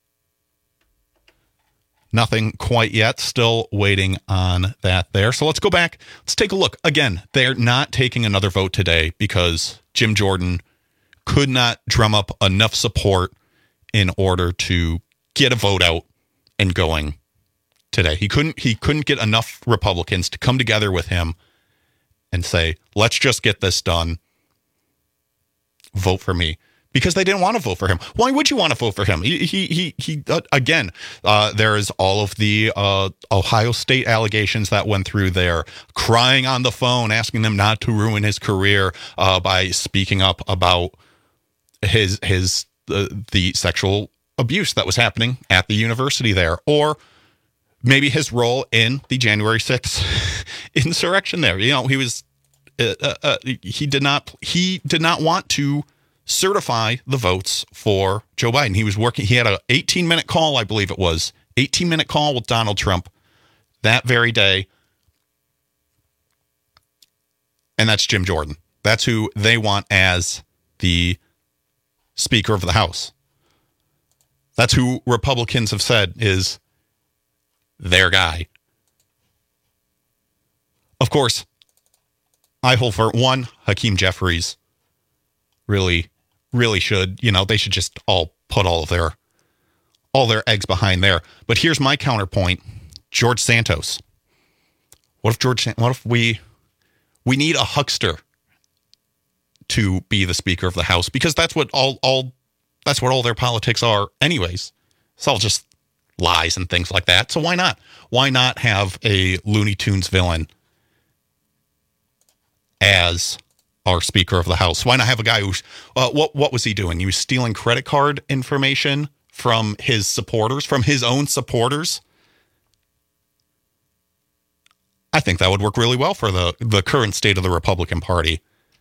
Nothing quite yet. Still waiting on that there. So let's go back. Let's take a look. Again, they're not taking another vote today because Jim Jordan could not drum up enough support in order to get a vote out and going today. He couldn't he couldn't get enough Republicans to come together with him and say, let's just get this done. Vote for me. Because they didn't want to vote for him. Why would you want to vote for him? He, he, he, he uh, again, uh, there is all of the uh, Ohio State allegations that went through there, crying on the phone, asking them not to ruin his career uh, by speaking up about his, his, uh, the sexual abuse that was happening at the university there, or maybe his role in the January sixth insurrection there. You know, he was, uh, uh, he did not, he did not want to certify the votes for Joe Biden. He was working, he had an eighteen minute call, I believe it was, eighteen minute call with Donald Trump that very day. And that's Jim Jordan. That's who they want as the Speaker of the House. That's who Republicans have said is their guy. Of course, I hold for one, Hakeem Jeffries really, really should, you know, they should just all put all of their, all their eggs behind there. But here's my counterpoint. George Santos. What if George, what if we, we need a huckster to be the Speaker of the House? Because that's what all, all, that's what all their politics are anyways. It's all just lies and things like that. So why not? Why not have a Looney Tunes villain as our Speaker of the House? Why not have a guy who's, uh, what, what was he doing? He was stealing credit card information from his supporters, from his own supporters. I think that would work really well for the, the current state of the Republican Party.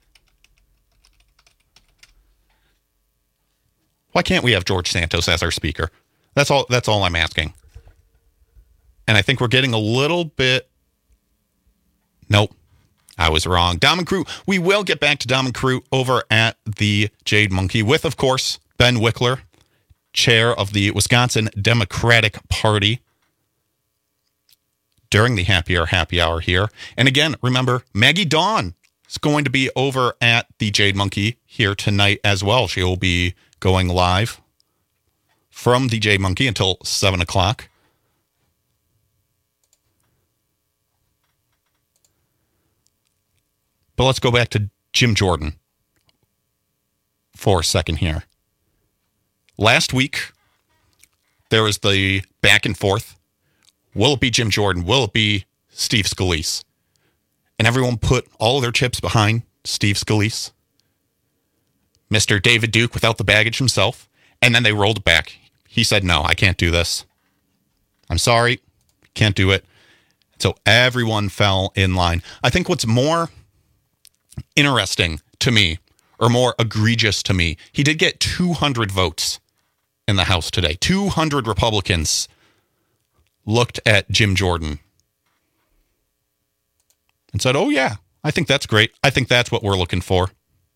Why can't we have George Santos as our Speaker? That's all, that's all I'm asking. And I think we're getting a little bit... Nope. I was wrong. Dom and Crew. We will get back to Dom and Crew over at the Jade Monkey with, of course, Ben Wickler, chair of the Wisconsin Democratic Party, during the Happy Hour Happy Hour here. And again, remember, Maggie Dawn is going to be over at the Jade Monkey here tonight as well. She will be going live from the Jade Monkey until seven o'clock. But let's go back to Jim Jordan for a second here. Last week, there was the back and forth. Will it be Jim Jordan? Will it be Steve Scalise? And everyone put all of their chips behind Steve Scalise, Mister David Duke without the baggage himself, and then they rolled it back. He said, no, I can't do this. I'm sorry, can't do it. So everyone fell in line. I think what's more interesting to me, or more egregious to me, he did get two hundred votes in the House today. two hundred Republicans looked at Jim Jordan and said, oh yeah, I think that's great. I think that's what we're looking for.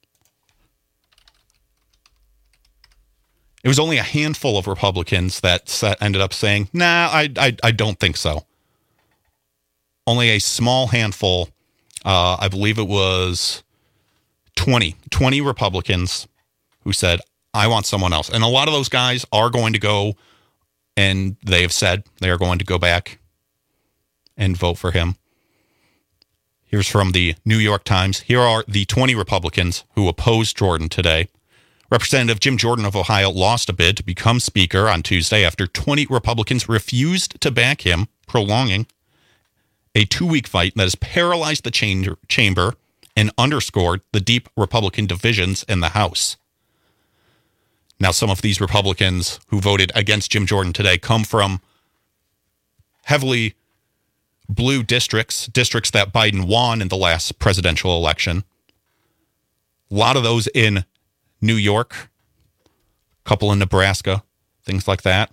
It was only a handful of Republicans that ended up saying, nah, I, I, I don't think so. Only a small handful, uh, I believe it was twenty, twenty Republicans who said, I want someone else. And a lot of those guys are going to go, and they have said they are going to go back and vote for him. Here's from the New York Times. Here are the twenty Republicans who opposed Jordan today. Representative Jim Jordan of Ohio lost a bid to become Speaker on Tuesday after twenty Republicans refused to back him, prolonging a two-week fight that has paralyzed the chamber and underscored the deep Republican divisions in the House. Now, some of these Republicans who voted against Jim Jordan today come from heavily blue districts, districts that Biden won in the last presidential election. A lot of those in New York, a couple in Nebraska, things like that.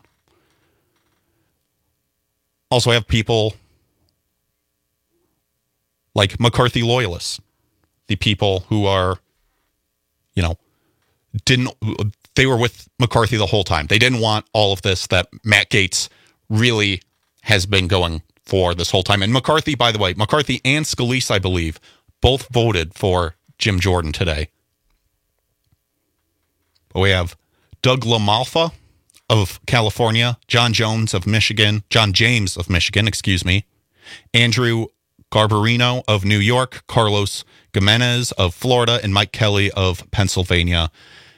Also have people like McCarthy loyalists, the people who are, you know, didn't, they were with McCarthy the whole time. They didn't want all of this that Matt Gaetz really has been going for this whole time. And McCarthy, by the way, McCarthy and Scalise, I believe, both voted for Jim Jordan today. But we have Doug LaMalfa of California, John Jones of Michigan, John James of Michigan, excuse me, Andrew Garbarino of New York, Carlos Gimenez of Florida, and Mike Kelly of Pennsylvania.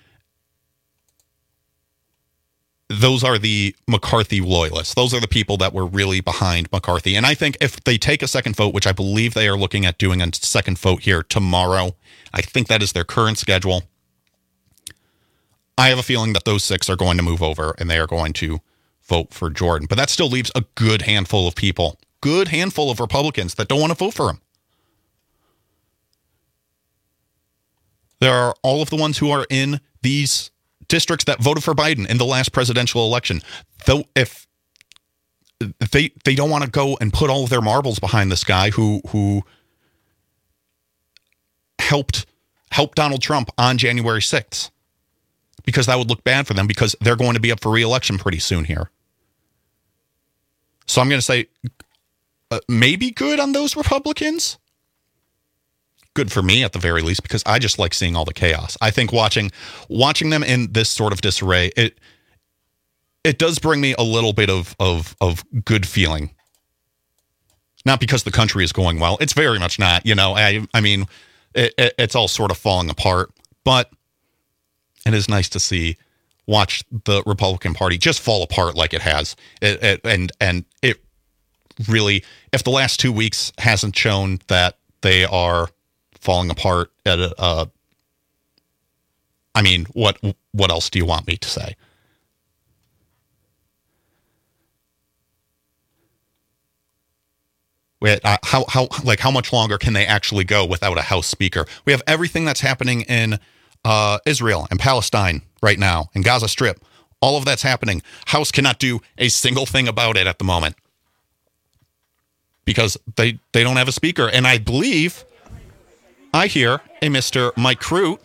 Those are the McCarthy loyalists. Those are the people that were really behind McCarthy. And I think if they take a second vote, which I believe they are looking at doing a second vote here tomorrow, I think that is their current schedule. I have a feeling that those six are going to move over and they are going to vote for Jordan. But that still leaves a good handful of people, good handful of Republicans that don't want to vote for him. There are all of the ones who are in these districts that voted for Biden in the last presidential election. Though if they they don't want to go and put all of their marbles behind this guy who who helped help Donald Trump on January sixth, because that would look bad for them because they're going to be up for re-election pretty soon here. So I'm going to say uh, maybe good on those Republicans. good for me at the very least, because I just like seeing all the chaos. I think watching watching them in this sort of disarray, it it does bring me a little bit of of of good feeling. Not because the country is going well. It's very much not. You know, I I mean, it, it, it's all sort of falling apart. But it is nice to see, watch the Republican Party just fall apart like it has. It, it, and and it really, if the last two weeks hasn't shown that they are falling apart at a, uh, I mean, what what else do you want me to say? Wait, uh, how how like how much longer can they actually go without a House Speaker? We have everything that's happening in uh, Israel and Palestine right now, in Gaza Strip. All of that's happening. House cannot do a single thing about it at the moment because they they don't have a speaker. And I believe I hear a Mister Mike Crute.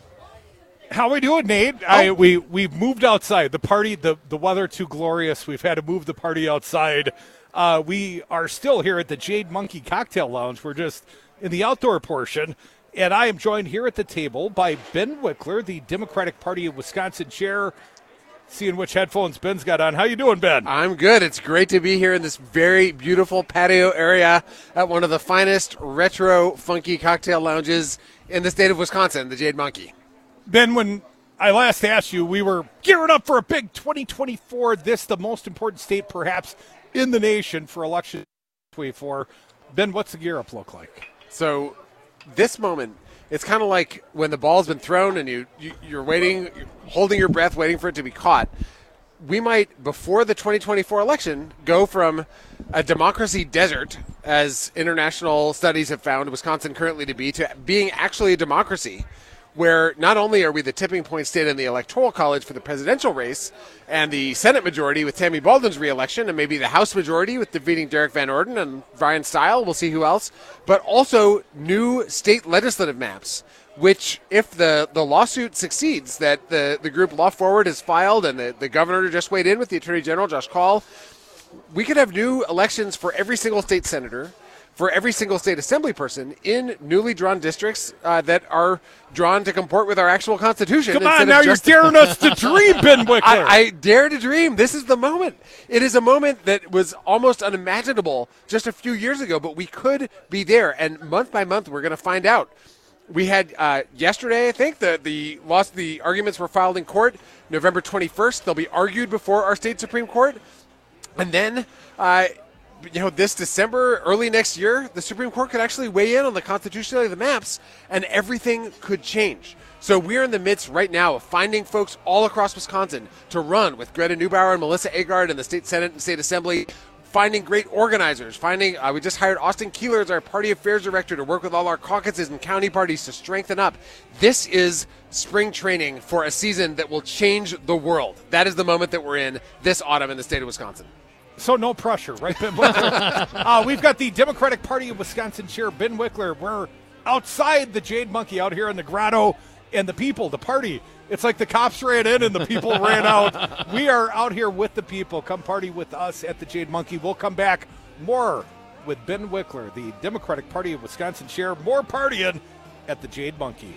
How we doing, Nate? Oh. I, we we've moved outside. The party, the the weather too glorious. We've had to move the party outside. Uh, we are still here at the Jade Monkey Cocktail Lounge. We're just in the outdoor portion, and I am joined here at the table by Ben Wickler, the Democratic Party of Wisconsin chair. Seeing which headphones Ben's got on. How you doing, Ben? I'm good. It's great to be here in this very beautiful patio area at one of the finest retro funky cocktail lounges in the state of Wisconsin, the Jade Monkey. Ben, when I last asked you, we were gearing up for a big twenty twenty-four, this the most important state perhaps in the nation for election twenty-four. Ben, what's the gear up look like? So this moment, it's kind of like when the ball's been thrown and you, you, you're waiting, you're holding your breath, waiting for it to be caught. We might, before the twenty twenty-four election, go from a democracy desert, as international studies have found Wisconsin currently to be, to being actually a democracy, where not only are we the tipping point state in the Electoral College for the presidential race and the Senate majority with Tammy Baldwin's reelection and maybe the House majority with defeating Derek Van Orden and Brian Stile, we'll see who else, but also new state legislative maps, which if the, the lawsuit succeeds that the, the group Law Forward has filed and the, the governor just weighed in with the Attorney General, Josh Kaul, we could have new elections for every single state senator, for every single state assembly person in newly drawn districts uh, that are drawn to comport with our actual Constitution. Come on, now you're daring us to dream, Ben Wickler. I, I dare to dream. This is the moment. It is a moment that was almost unimaginable just a few years ago, but we could be there. And month by month, we're going to find out. We had uh, yesterday, I think, the the loss. The arguments were filed in court November twenty-first. They'll be argued before our state Supreme Court. And then uh, you know, this December, early next year, the Supreme Court could actually weigh in on the constitutionality of the maps, and everything could change. So we're in the midst right now of finding folks all across Wisconsin to run with Greta Neubauer and Melissa Agard in the state Senate and state assembly, finding great organizers, finding, uh, we just hired Austin Keeler as our party affairs director to work with all our caucuses and county parties to strengthen up. This is spring training for a season that will change the world. That is the moment that we're in this autumn in the state of Wisconsin. So no pressure, right, Ben Wickler? uh, we've got the Democratic Party of Wisconsin chair, Ben Wickler. We're outside the Jade Monkey out here in the grotto, and the people, the party, it's like the cops ran in and the people ran out. We are out here with the people. Come party with us at the Jade Monkey. We'll come back more with Ben Wickler, the Democratic Party of Wisconsin chair. More partying at the Jade Monkey.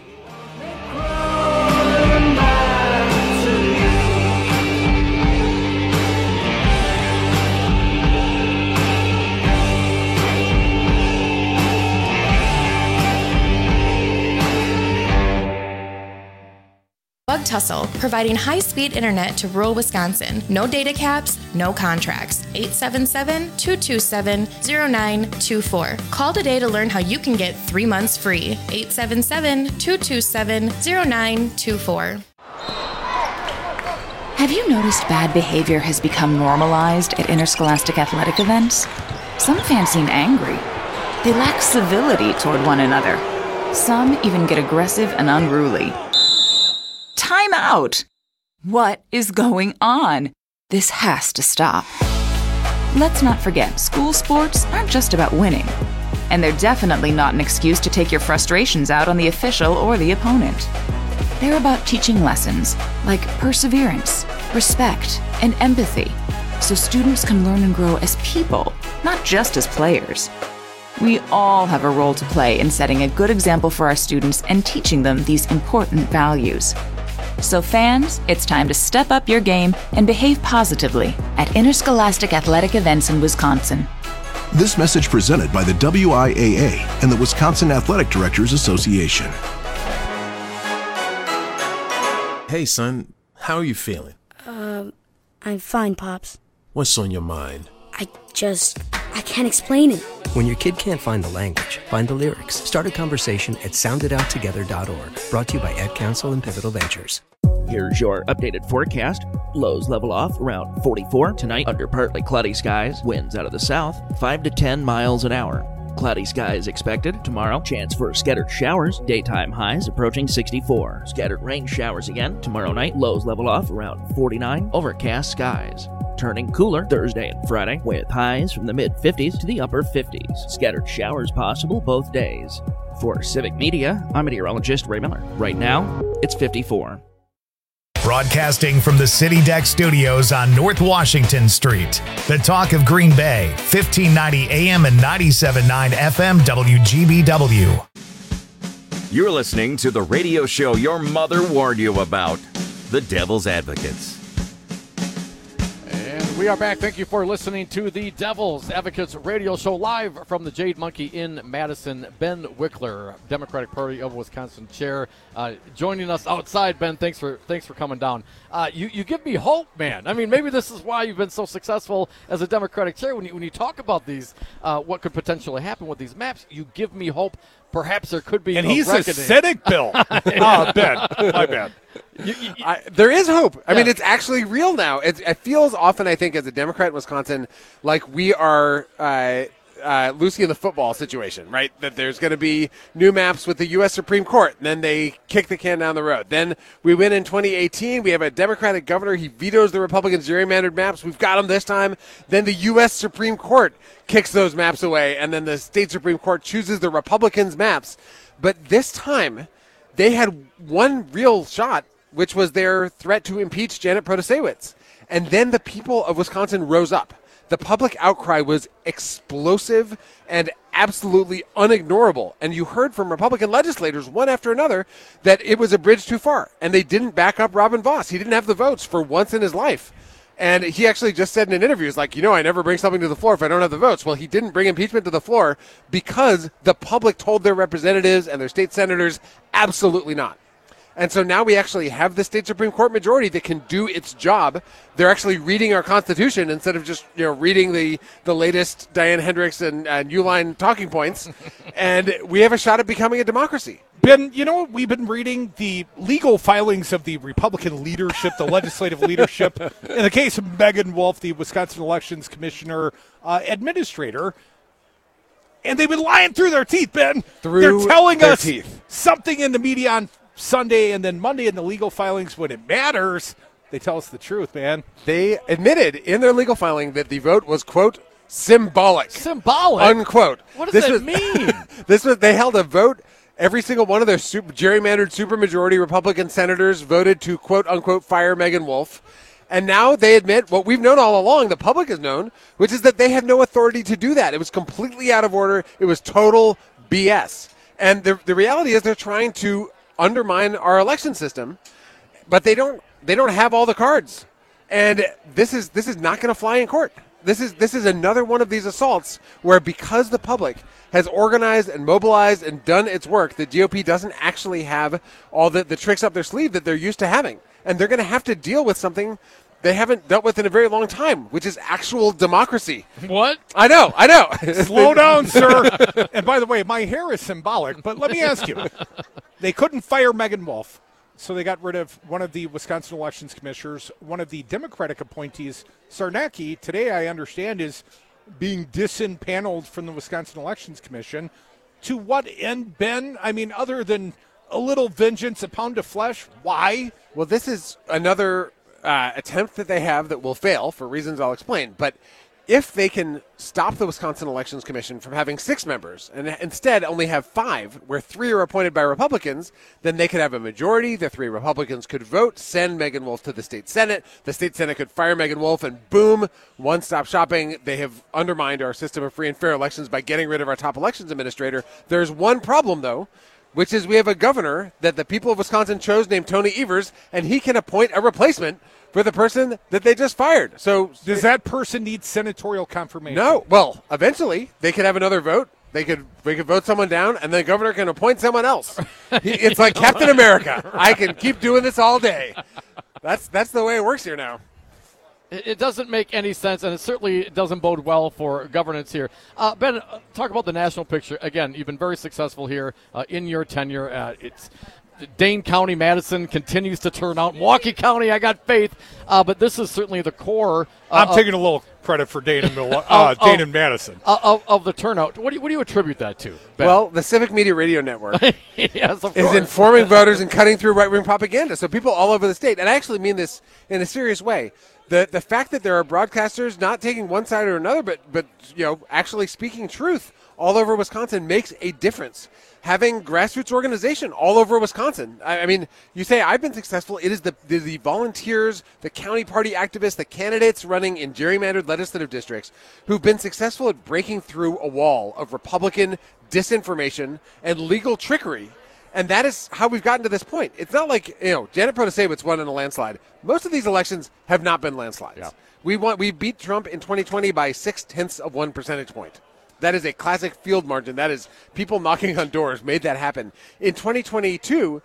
Bug Tussle, providing high-speed internet to rural Wisconsin. No data caps, no contracts. eight seven seven, two two seven, zero nine two four. Call today to learn how you can get three months free. eight seven seven, two two seven, zero nine two four. Have you noticed bad behavior has become normalized at interscholastic athletic events? Some fans seem angry. They lack civility toward one another. Some even get aggressive and unruly. Time out! What is going on? This has to stop. Let's not forget, school sports aren't just about winning. And they're definitely not an excuse to take your frustrations out on the official or the opponent. They're about teaching lessons like perseverance, respect, and empathy, so students can learn and grow as people, not just as players. We all have a role to play in setting a good example for our students and teaching them these important values. So fans, it's time to step up your game and behave positively at interscholastic athletic events in Wisconsin. This message presented by the W I A A and the Wisconsin Athletic Directors Association. Hey, son, how are you feeling? Um, I'm fine, Pops. What's on your mind? I just, I can't explain it. When your kid can't find the language, find the lyrics. Start a conversation at sound it out together dot org. Brought to you by Ed Council and Pivotal Ventures. Here's your updated forecast. Lows level off around forty-four. Tonight, under partly cloudy skies. Winds out of the south, five to ten miles an hour. Cloudy skies expected. Tomorrow, chance for scattered showers. Daytime highs approaching sixty-four. Scattered rain showers again. Tomorrow night, lows level off around forty-nine. Overcast skies. Turning cooler Thursday and Friday, with highs from the mid-fifties to the upper fifties. Scattered showers possible both days. For Civic Media, I'm meteorologist Ray Miller. Right now, it's fifty-four. Broadcasting from the City Deck Studios on North Washington Street. The Talk of Green Bay, fifteen ninety A M and ninety-seven point nine F M W G B W. You're listening to the radio show your mother warned you about, The Devil's Advocates. And we are back. Thank you for listening to the Devil's Advocates radio show live from the Jade Monkey in Madison. Ben Wickler, Democratic Party of Wisconsin chair, uh, joining us outside. Ben, thanks for thanks for coming down. Uh, you you give me hope, man. I mean, maybe this is why you've been so successful as a Democratic chair. When you when you talk about these, uh, what could potentially happen with these maps, you give me hope. Perhaps there could be. And a he's reckoning. a cynic, Bill. Oh, Ben, my bad. You, you, I, there is hope. I yeah. mean, it's actually real now. It, it feels often, I think, as a Democrat in Wisconsin, like we are uh, uh, Lucy in the football situation, right? That there's going to be new maps with the U S Supreme Court, and then they kick the can down the road. Then we win in twenty eighteen. We have a Democratic governor. He vetoes the Republican gerrymandered maps. We've got them this time. Then the U S Supreme Court kicks those maps away, and then the state Supreme Court chooses the Republicans' maps. But this time, they had one real shot, which was their threat to impeach Janet Protasewicz. And then the people of Wisconsin rose up. The public outcry was explosive and absolutely unignorable. And you heard from Republican legislators, one after another, that it was a bridge too far. And they didn't back up Robin Vos. He didn't have the votes for once in his life. And he actually just said in an interview, he's like, you know, I never bring something to the floor if I don't have the votes. Well, he didn't bring impeachment to the floor because the public told their representatives and their state senators, absolutely not. And so now we actually have the state Supreme Court majority that can do its job. They're actually reading our Constitution instead of just, you know, reading the, the latest Diane Hendricks and, and Uline talking points. And we have a shot at becoming a democracy. Ben, you know what? We've been reading the legal filings of the Republican leadership, the legislative leadership. In the case of Megan Wolf, the Wisconsin Elections Commissioner uh, administrator, and they've been lying through their teeth, Ben. Through They're telling their us teeth. something in the media on Sunday and then Monday in the legal filings when it matters. They tell us the truth, man. They admitted in their legal filing that the vote was, quote, symbolic. Symbolic? Unquote. What does this that was, mean? This was, they held a vote. Every single one of their super, gerrymandered supermajority Republican senators voted to, quote, unquote, fire Megan Wolf. And now they admit what we've known all along, the public has known, which is that they have no authority to do that. It was completely out of order. It was total B S. And the, the reality is they're trying to undermine our election system, but they don't they don't have all the cards. And this is this is not going to fly in court. This is this is another one of these assaults where, because the public has organized and mobilized and done its work, the G O P doesn't actually have all the, the tricks up their sleeve that they're used to having. And they're going to have to deal with something they haven't dealt with in a very long time, which is actual democracy. What? I know, I know. Slow down, sir. And by the way, my hair is symbolic, but let me ask you. They couldn't fire Megan Wolf, so they got rid of one of the Wisconsin Elections Commissioners. One of the Democratic appointees, Sarnacki, today I understand is being disempaneled from the Wisconsin Elections Commission. To what end, Ben? I mean, other than a little vengeance, a pound of flesh, why? Well, this is another uh, attempt that they have that will fail for reasons I'll explain. But if they can stop the Wisconsin Elections Commission from having six members and instead only have five, where three are appointed by Republicans, then they could have a majority. The three Republicans could vote, send Megan Wolf to the state Senate. The state Senate could fire Megan Wolf, and boom, one-stop shopping. They have undermined our system of free and fair elections by getting rid of our top elections administrator. There's one problem, though, which is we have a governor that the people of Wisconsin chose named Tony Evers, and he can appoint a replacement for the person that they just fired. So does that person need senatorial confirmation? No. Well, eventually they could have another vote. They could they could vote someone down, and the governor can appoint someone else. It's like Captain America. I can keep doing this all day. That's that's the way it works here now. It doesn't make any sense, and it certainly doesn't bode well for governance here. Uh, Ben, uh, talk about the national picture. Again, you've been very successful here uh, in your tenure. Uh, it's Dane County, Madison continues to turn out. Milwaukee County, I got faith. Uh, but this is certainly the core. Uh, I'm taking a little credit for Dane and, Milwaukee, uh, of, Dane and Madison. Uh, of, of the turnout. What do, you, what do you attribute that to, Ben? Well, the Civic Media Radio Network yes, of is course. informing voters and cutting through right-wing propaganda. So people all over the state, and I actually mean this in a serious way, the the fact that there are broadcasters not taking one side or another, but but you know actually speaking truth all over Wisconsin makes a difference. Having grassroots organization all over Wisconsin. I, I mean, you say I've been successful. It is the, the the volunteers, the county party activists, the candidates running in gerrymandered legislative districts who've been successful at breaking through a wall of Republican disinformation and legal trickery. And that is how we've gotten to this point. It's not like, you know, Janet Protasevich won in a landslide. Most of these elections have not been landslides. Yeah. We won, we beat Trump in twenty twenty by six-tenths of one percentage point. That is a classic field margin. That is people knocking on doors made that happen. In twenty twenty-two,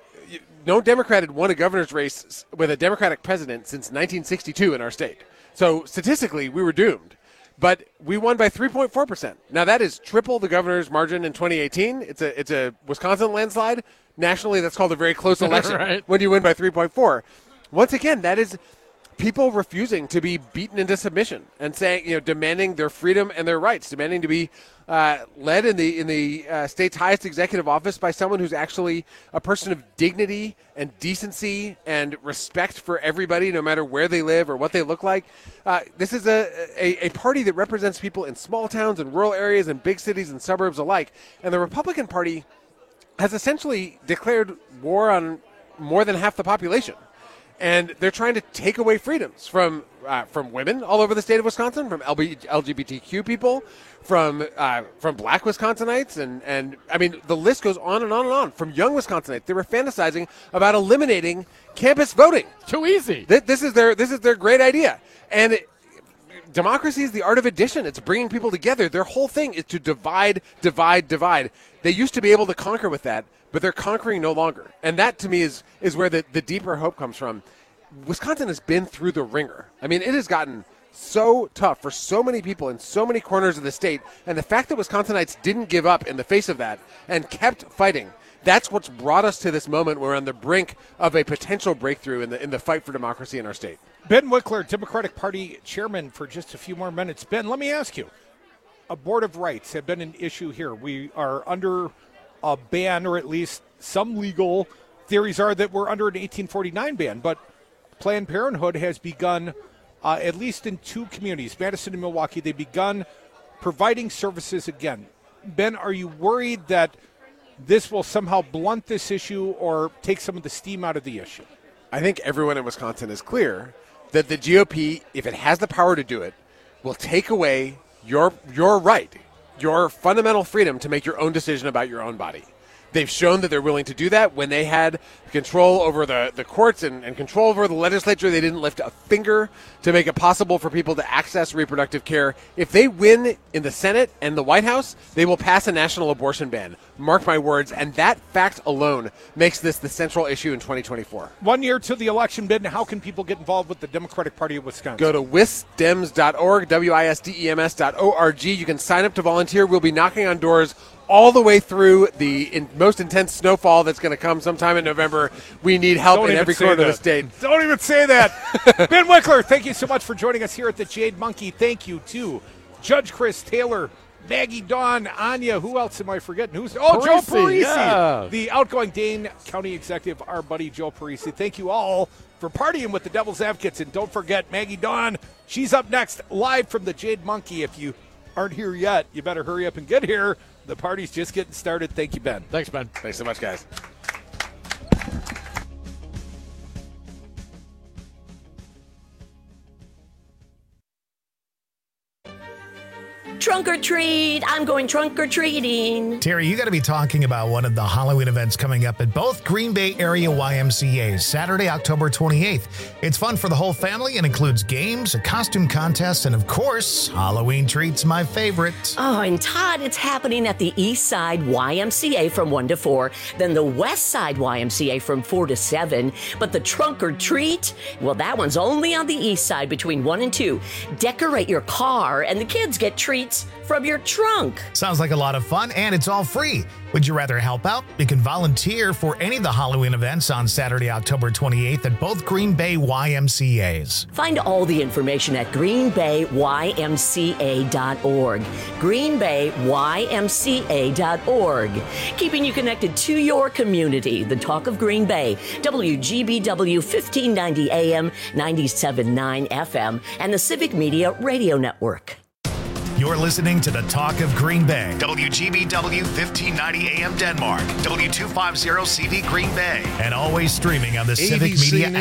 no Democrat had won a governor's race with a Democratic president since nineteen sixty-two in our state. So statistically, we were doomed. But we won by three point four percent. Now, that is triple the governor's margin in twenty eighteen. It's a it's a Wisconsin landslide. Nationally, that's called a very close election right. when you win by three point four. Once again, that is people refusing to be beaten into submission and saying, you know, demanding their freedom and their rights, demanding to be uh, led in the in the uh, state's highest executive office by someone who's actually a person of dignity and decency and respect for everybody, no matter where they live or what they look like. Uh, this is a, a, a party that represents people in small towns and rural areas and big cities and suburbs alike. And the Republican Party has essentially declared war on more than half the population. And they're trying to take away freedoms from uh, from women all over the state of Wisconsin, from L G B T Q people, from uh, from black Wisconsinites, and, and I mean the list goes on and on and on. From young Wisconsinites, they were fantasizing about eliminating campus voting. Too easy. Th- this is their this is their great idea, and it, democracy is the art of addition. It's bringing people together. Their whole thing is to divide, divide, divide. They used to be able to conquer with that, but they're conquering no longer. And that, to me, is is where the, the deeper hope comes from. Wisconsin has been through the ringer. I mean, it has gotten so tough for so many people in so many corners of the state. And the fact that Wisconsinites didn't give up in the face of that and kept fighting, that's what's brought us to this moment where we're on the brink of a potential breakthrough in the in the fight for democracy in our state. Ben Wickler, Democratic Party chairman, for just a few more minutes. Ben, let me ask you. Abortive rights have been an issue here. We are under a ban, or at least some legal theories are that we're under an eighteen forty-nine ban. But Planned Parenthood has begun, uh, at least in two communities, Madison and Milwaukee, they've begun providing services again. Ben, are you worried that this will somehow blunt this issue or take some of the steam out of the issue? I think everyone in Wisconsin is clear that the G O P, if it has the power to do it, will take away your your right, your fundamental freedom to make your own decision about your own body. They've shown that they're willing to do that. When they had control over the, the courts and, and control over the legislature, they didn't lift a finger to make it possible for people to access reproductive care. If they win in the Senate and the White House, they will pass a national abortion ban. Mark my words. And that fact alone makes this the central issue in twenty twenty-four. One year to the election, Ben, how can people get involved with the Democratic Party of Wisconsin? Go to wisdems dot org, W I S D E M S dot O R G. You can sign up to volunteer. We'll be knocking on doors all the way through the in most intense snowfall that's going to come sometime in November. We need help Don't in every corner that. of the state. Don't even say that. Ben Wickler, thank you so much for joining us here at the Jade Monkey. Thank you to Judge Chris Taylor, Maggie, Dawn, Anya. Who else am I forgetting? Who's Oh, Joe Parisi, Parisi, yeah. the outgoing Dane County executive, our buddy Joe Parisi. Thank you all for partying with the Devil's Advocates. And don't forget, Maggie Dawn, she's up next live from the Jade Monkey. If you aren't here yet, you better hurry up and get here. The party's just getting started. Thank you, Ben. Thanks, Ben. Thanks so much, guys. Trunk or treat. I'm going trunk or treating. Terry, you got to be talking about one of the Halloween events coming up at both Green Bay area Y M C As, Saturday, October twenty-eighth. It's fun for the whole family and includes games, a costume contest, and of course, Halloween treats, my favorite. Oh, and Todd, it's happening at the East Side Y M C A from one to four, then the West Side Y M C A from four to seven. But the trunk or treat, well, that one's only on the East Side between one and two. Decorate your car, and the kids get treats from your trunk. Sounds like a lot of fun, and it's all free. Would you rather help out? You can volunteer for any of the Halloween events on Saturday, October twenty-eighth at both Green Bay Y M C As. Find all the information at green bay y m c a dot org. green bay y m c a dot org. Keeping you connected to your community. The Talk of Green Bay. W G B W fifteen ninety A M, ninety-seven point nine F M, and the Civic Media Radio Network. You're listening to the Talk of Green Bay. W G B W fifteen ninety A M Denmark. W two fifty C V Green Bay. And always streaming on the Civic Media app.